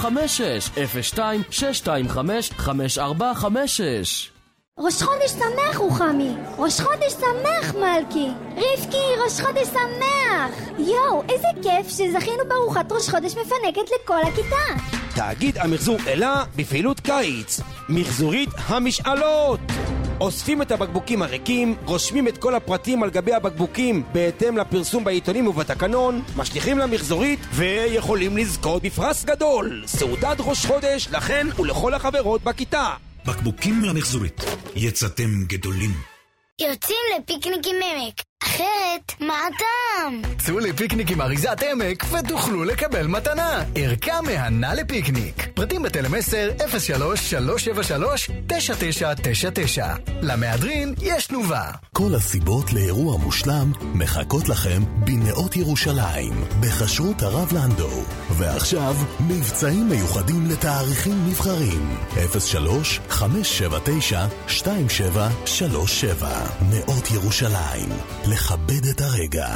02-625-5456. ראש חודש שמח רוחמי, ראש חודש שמח מלכי, רבקי ראש חודש שמח. יואו, איזה כיף שזכינו בארוחת ראש חודש מפנקת לכל הכיתה. תאגיד המחזור אלה בפעילות קיץ. מחזורית המשאלות. אוספים את הבקבוקים הריקים, רושמים את כל הפרטים על גבי הבקבוקים בהתאם לפרסום בעיתונים ובתקנון, משליחים למחזורית ויכולים לזכות בפרס גדול, סעודת ראש חודש לכן ולכל החברות בכיתה. בקבוקים למחזורית, יצאתם גדולים. יוצאים לפיקניק עם עמק, אחרת מה הטעם? צאו לפיקניק עם אריזת עמק ותוכלו לקבל מתנה, ערכה מהנה לפיקניק. פרטים בטלמסר 03-373-9999. למהדרין יש תנובה. כל הסיבות לאירוע מושלם מחכות לכם בנאות ירושלים בכשרות הרב לנדו. ועכשיו מבצעים מיוחדים לתאריכים נבחרים 03-579-2737. נאות ירושלים, לכבד את הרגע.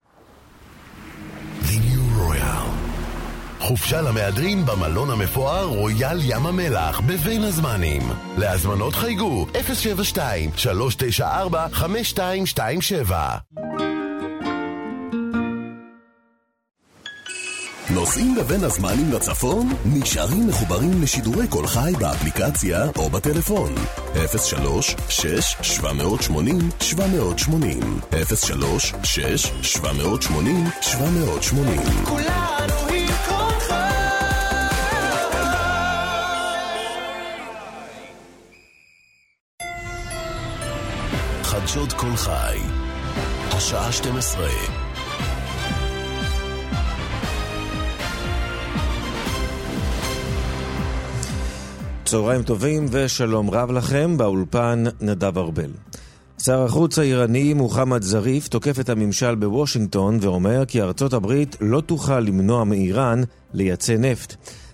The New Royal. חופשה למהדרין במלון המפואר רויאל ים המלח בבין הזמנים. להזמנות חייגו 072-394-5227. נוסעים לבין הזמנים לצפון? נשארים מחוברים לשידורי כל חי באפליקציה או בטלפון. 03-6-780-780 03-6-780-780 כולנו עם כל חי. חדשות כל חי, השעה 12. צהריים טובים ושלום רב לכם, באולפן נדב ארבל. שר החוץ האיראני מוחמד זריף תוקף את הממשל בוושינגטון ואומר כי ארצות הברית לא תוכל למנוע מאיראן לייצא נפט.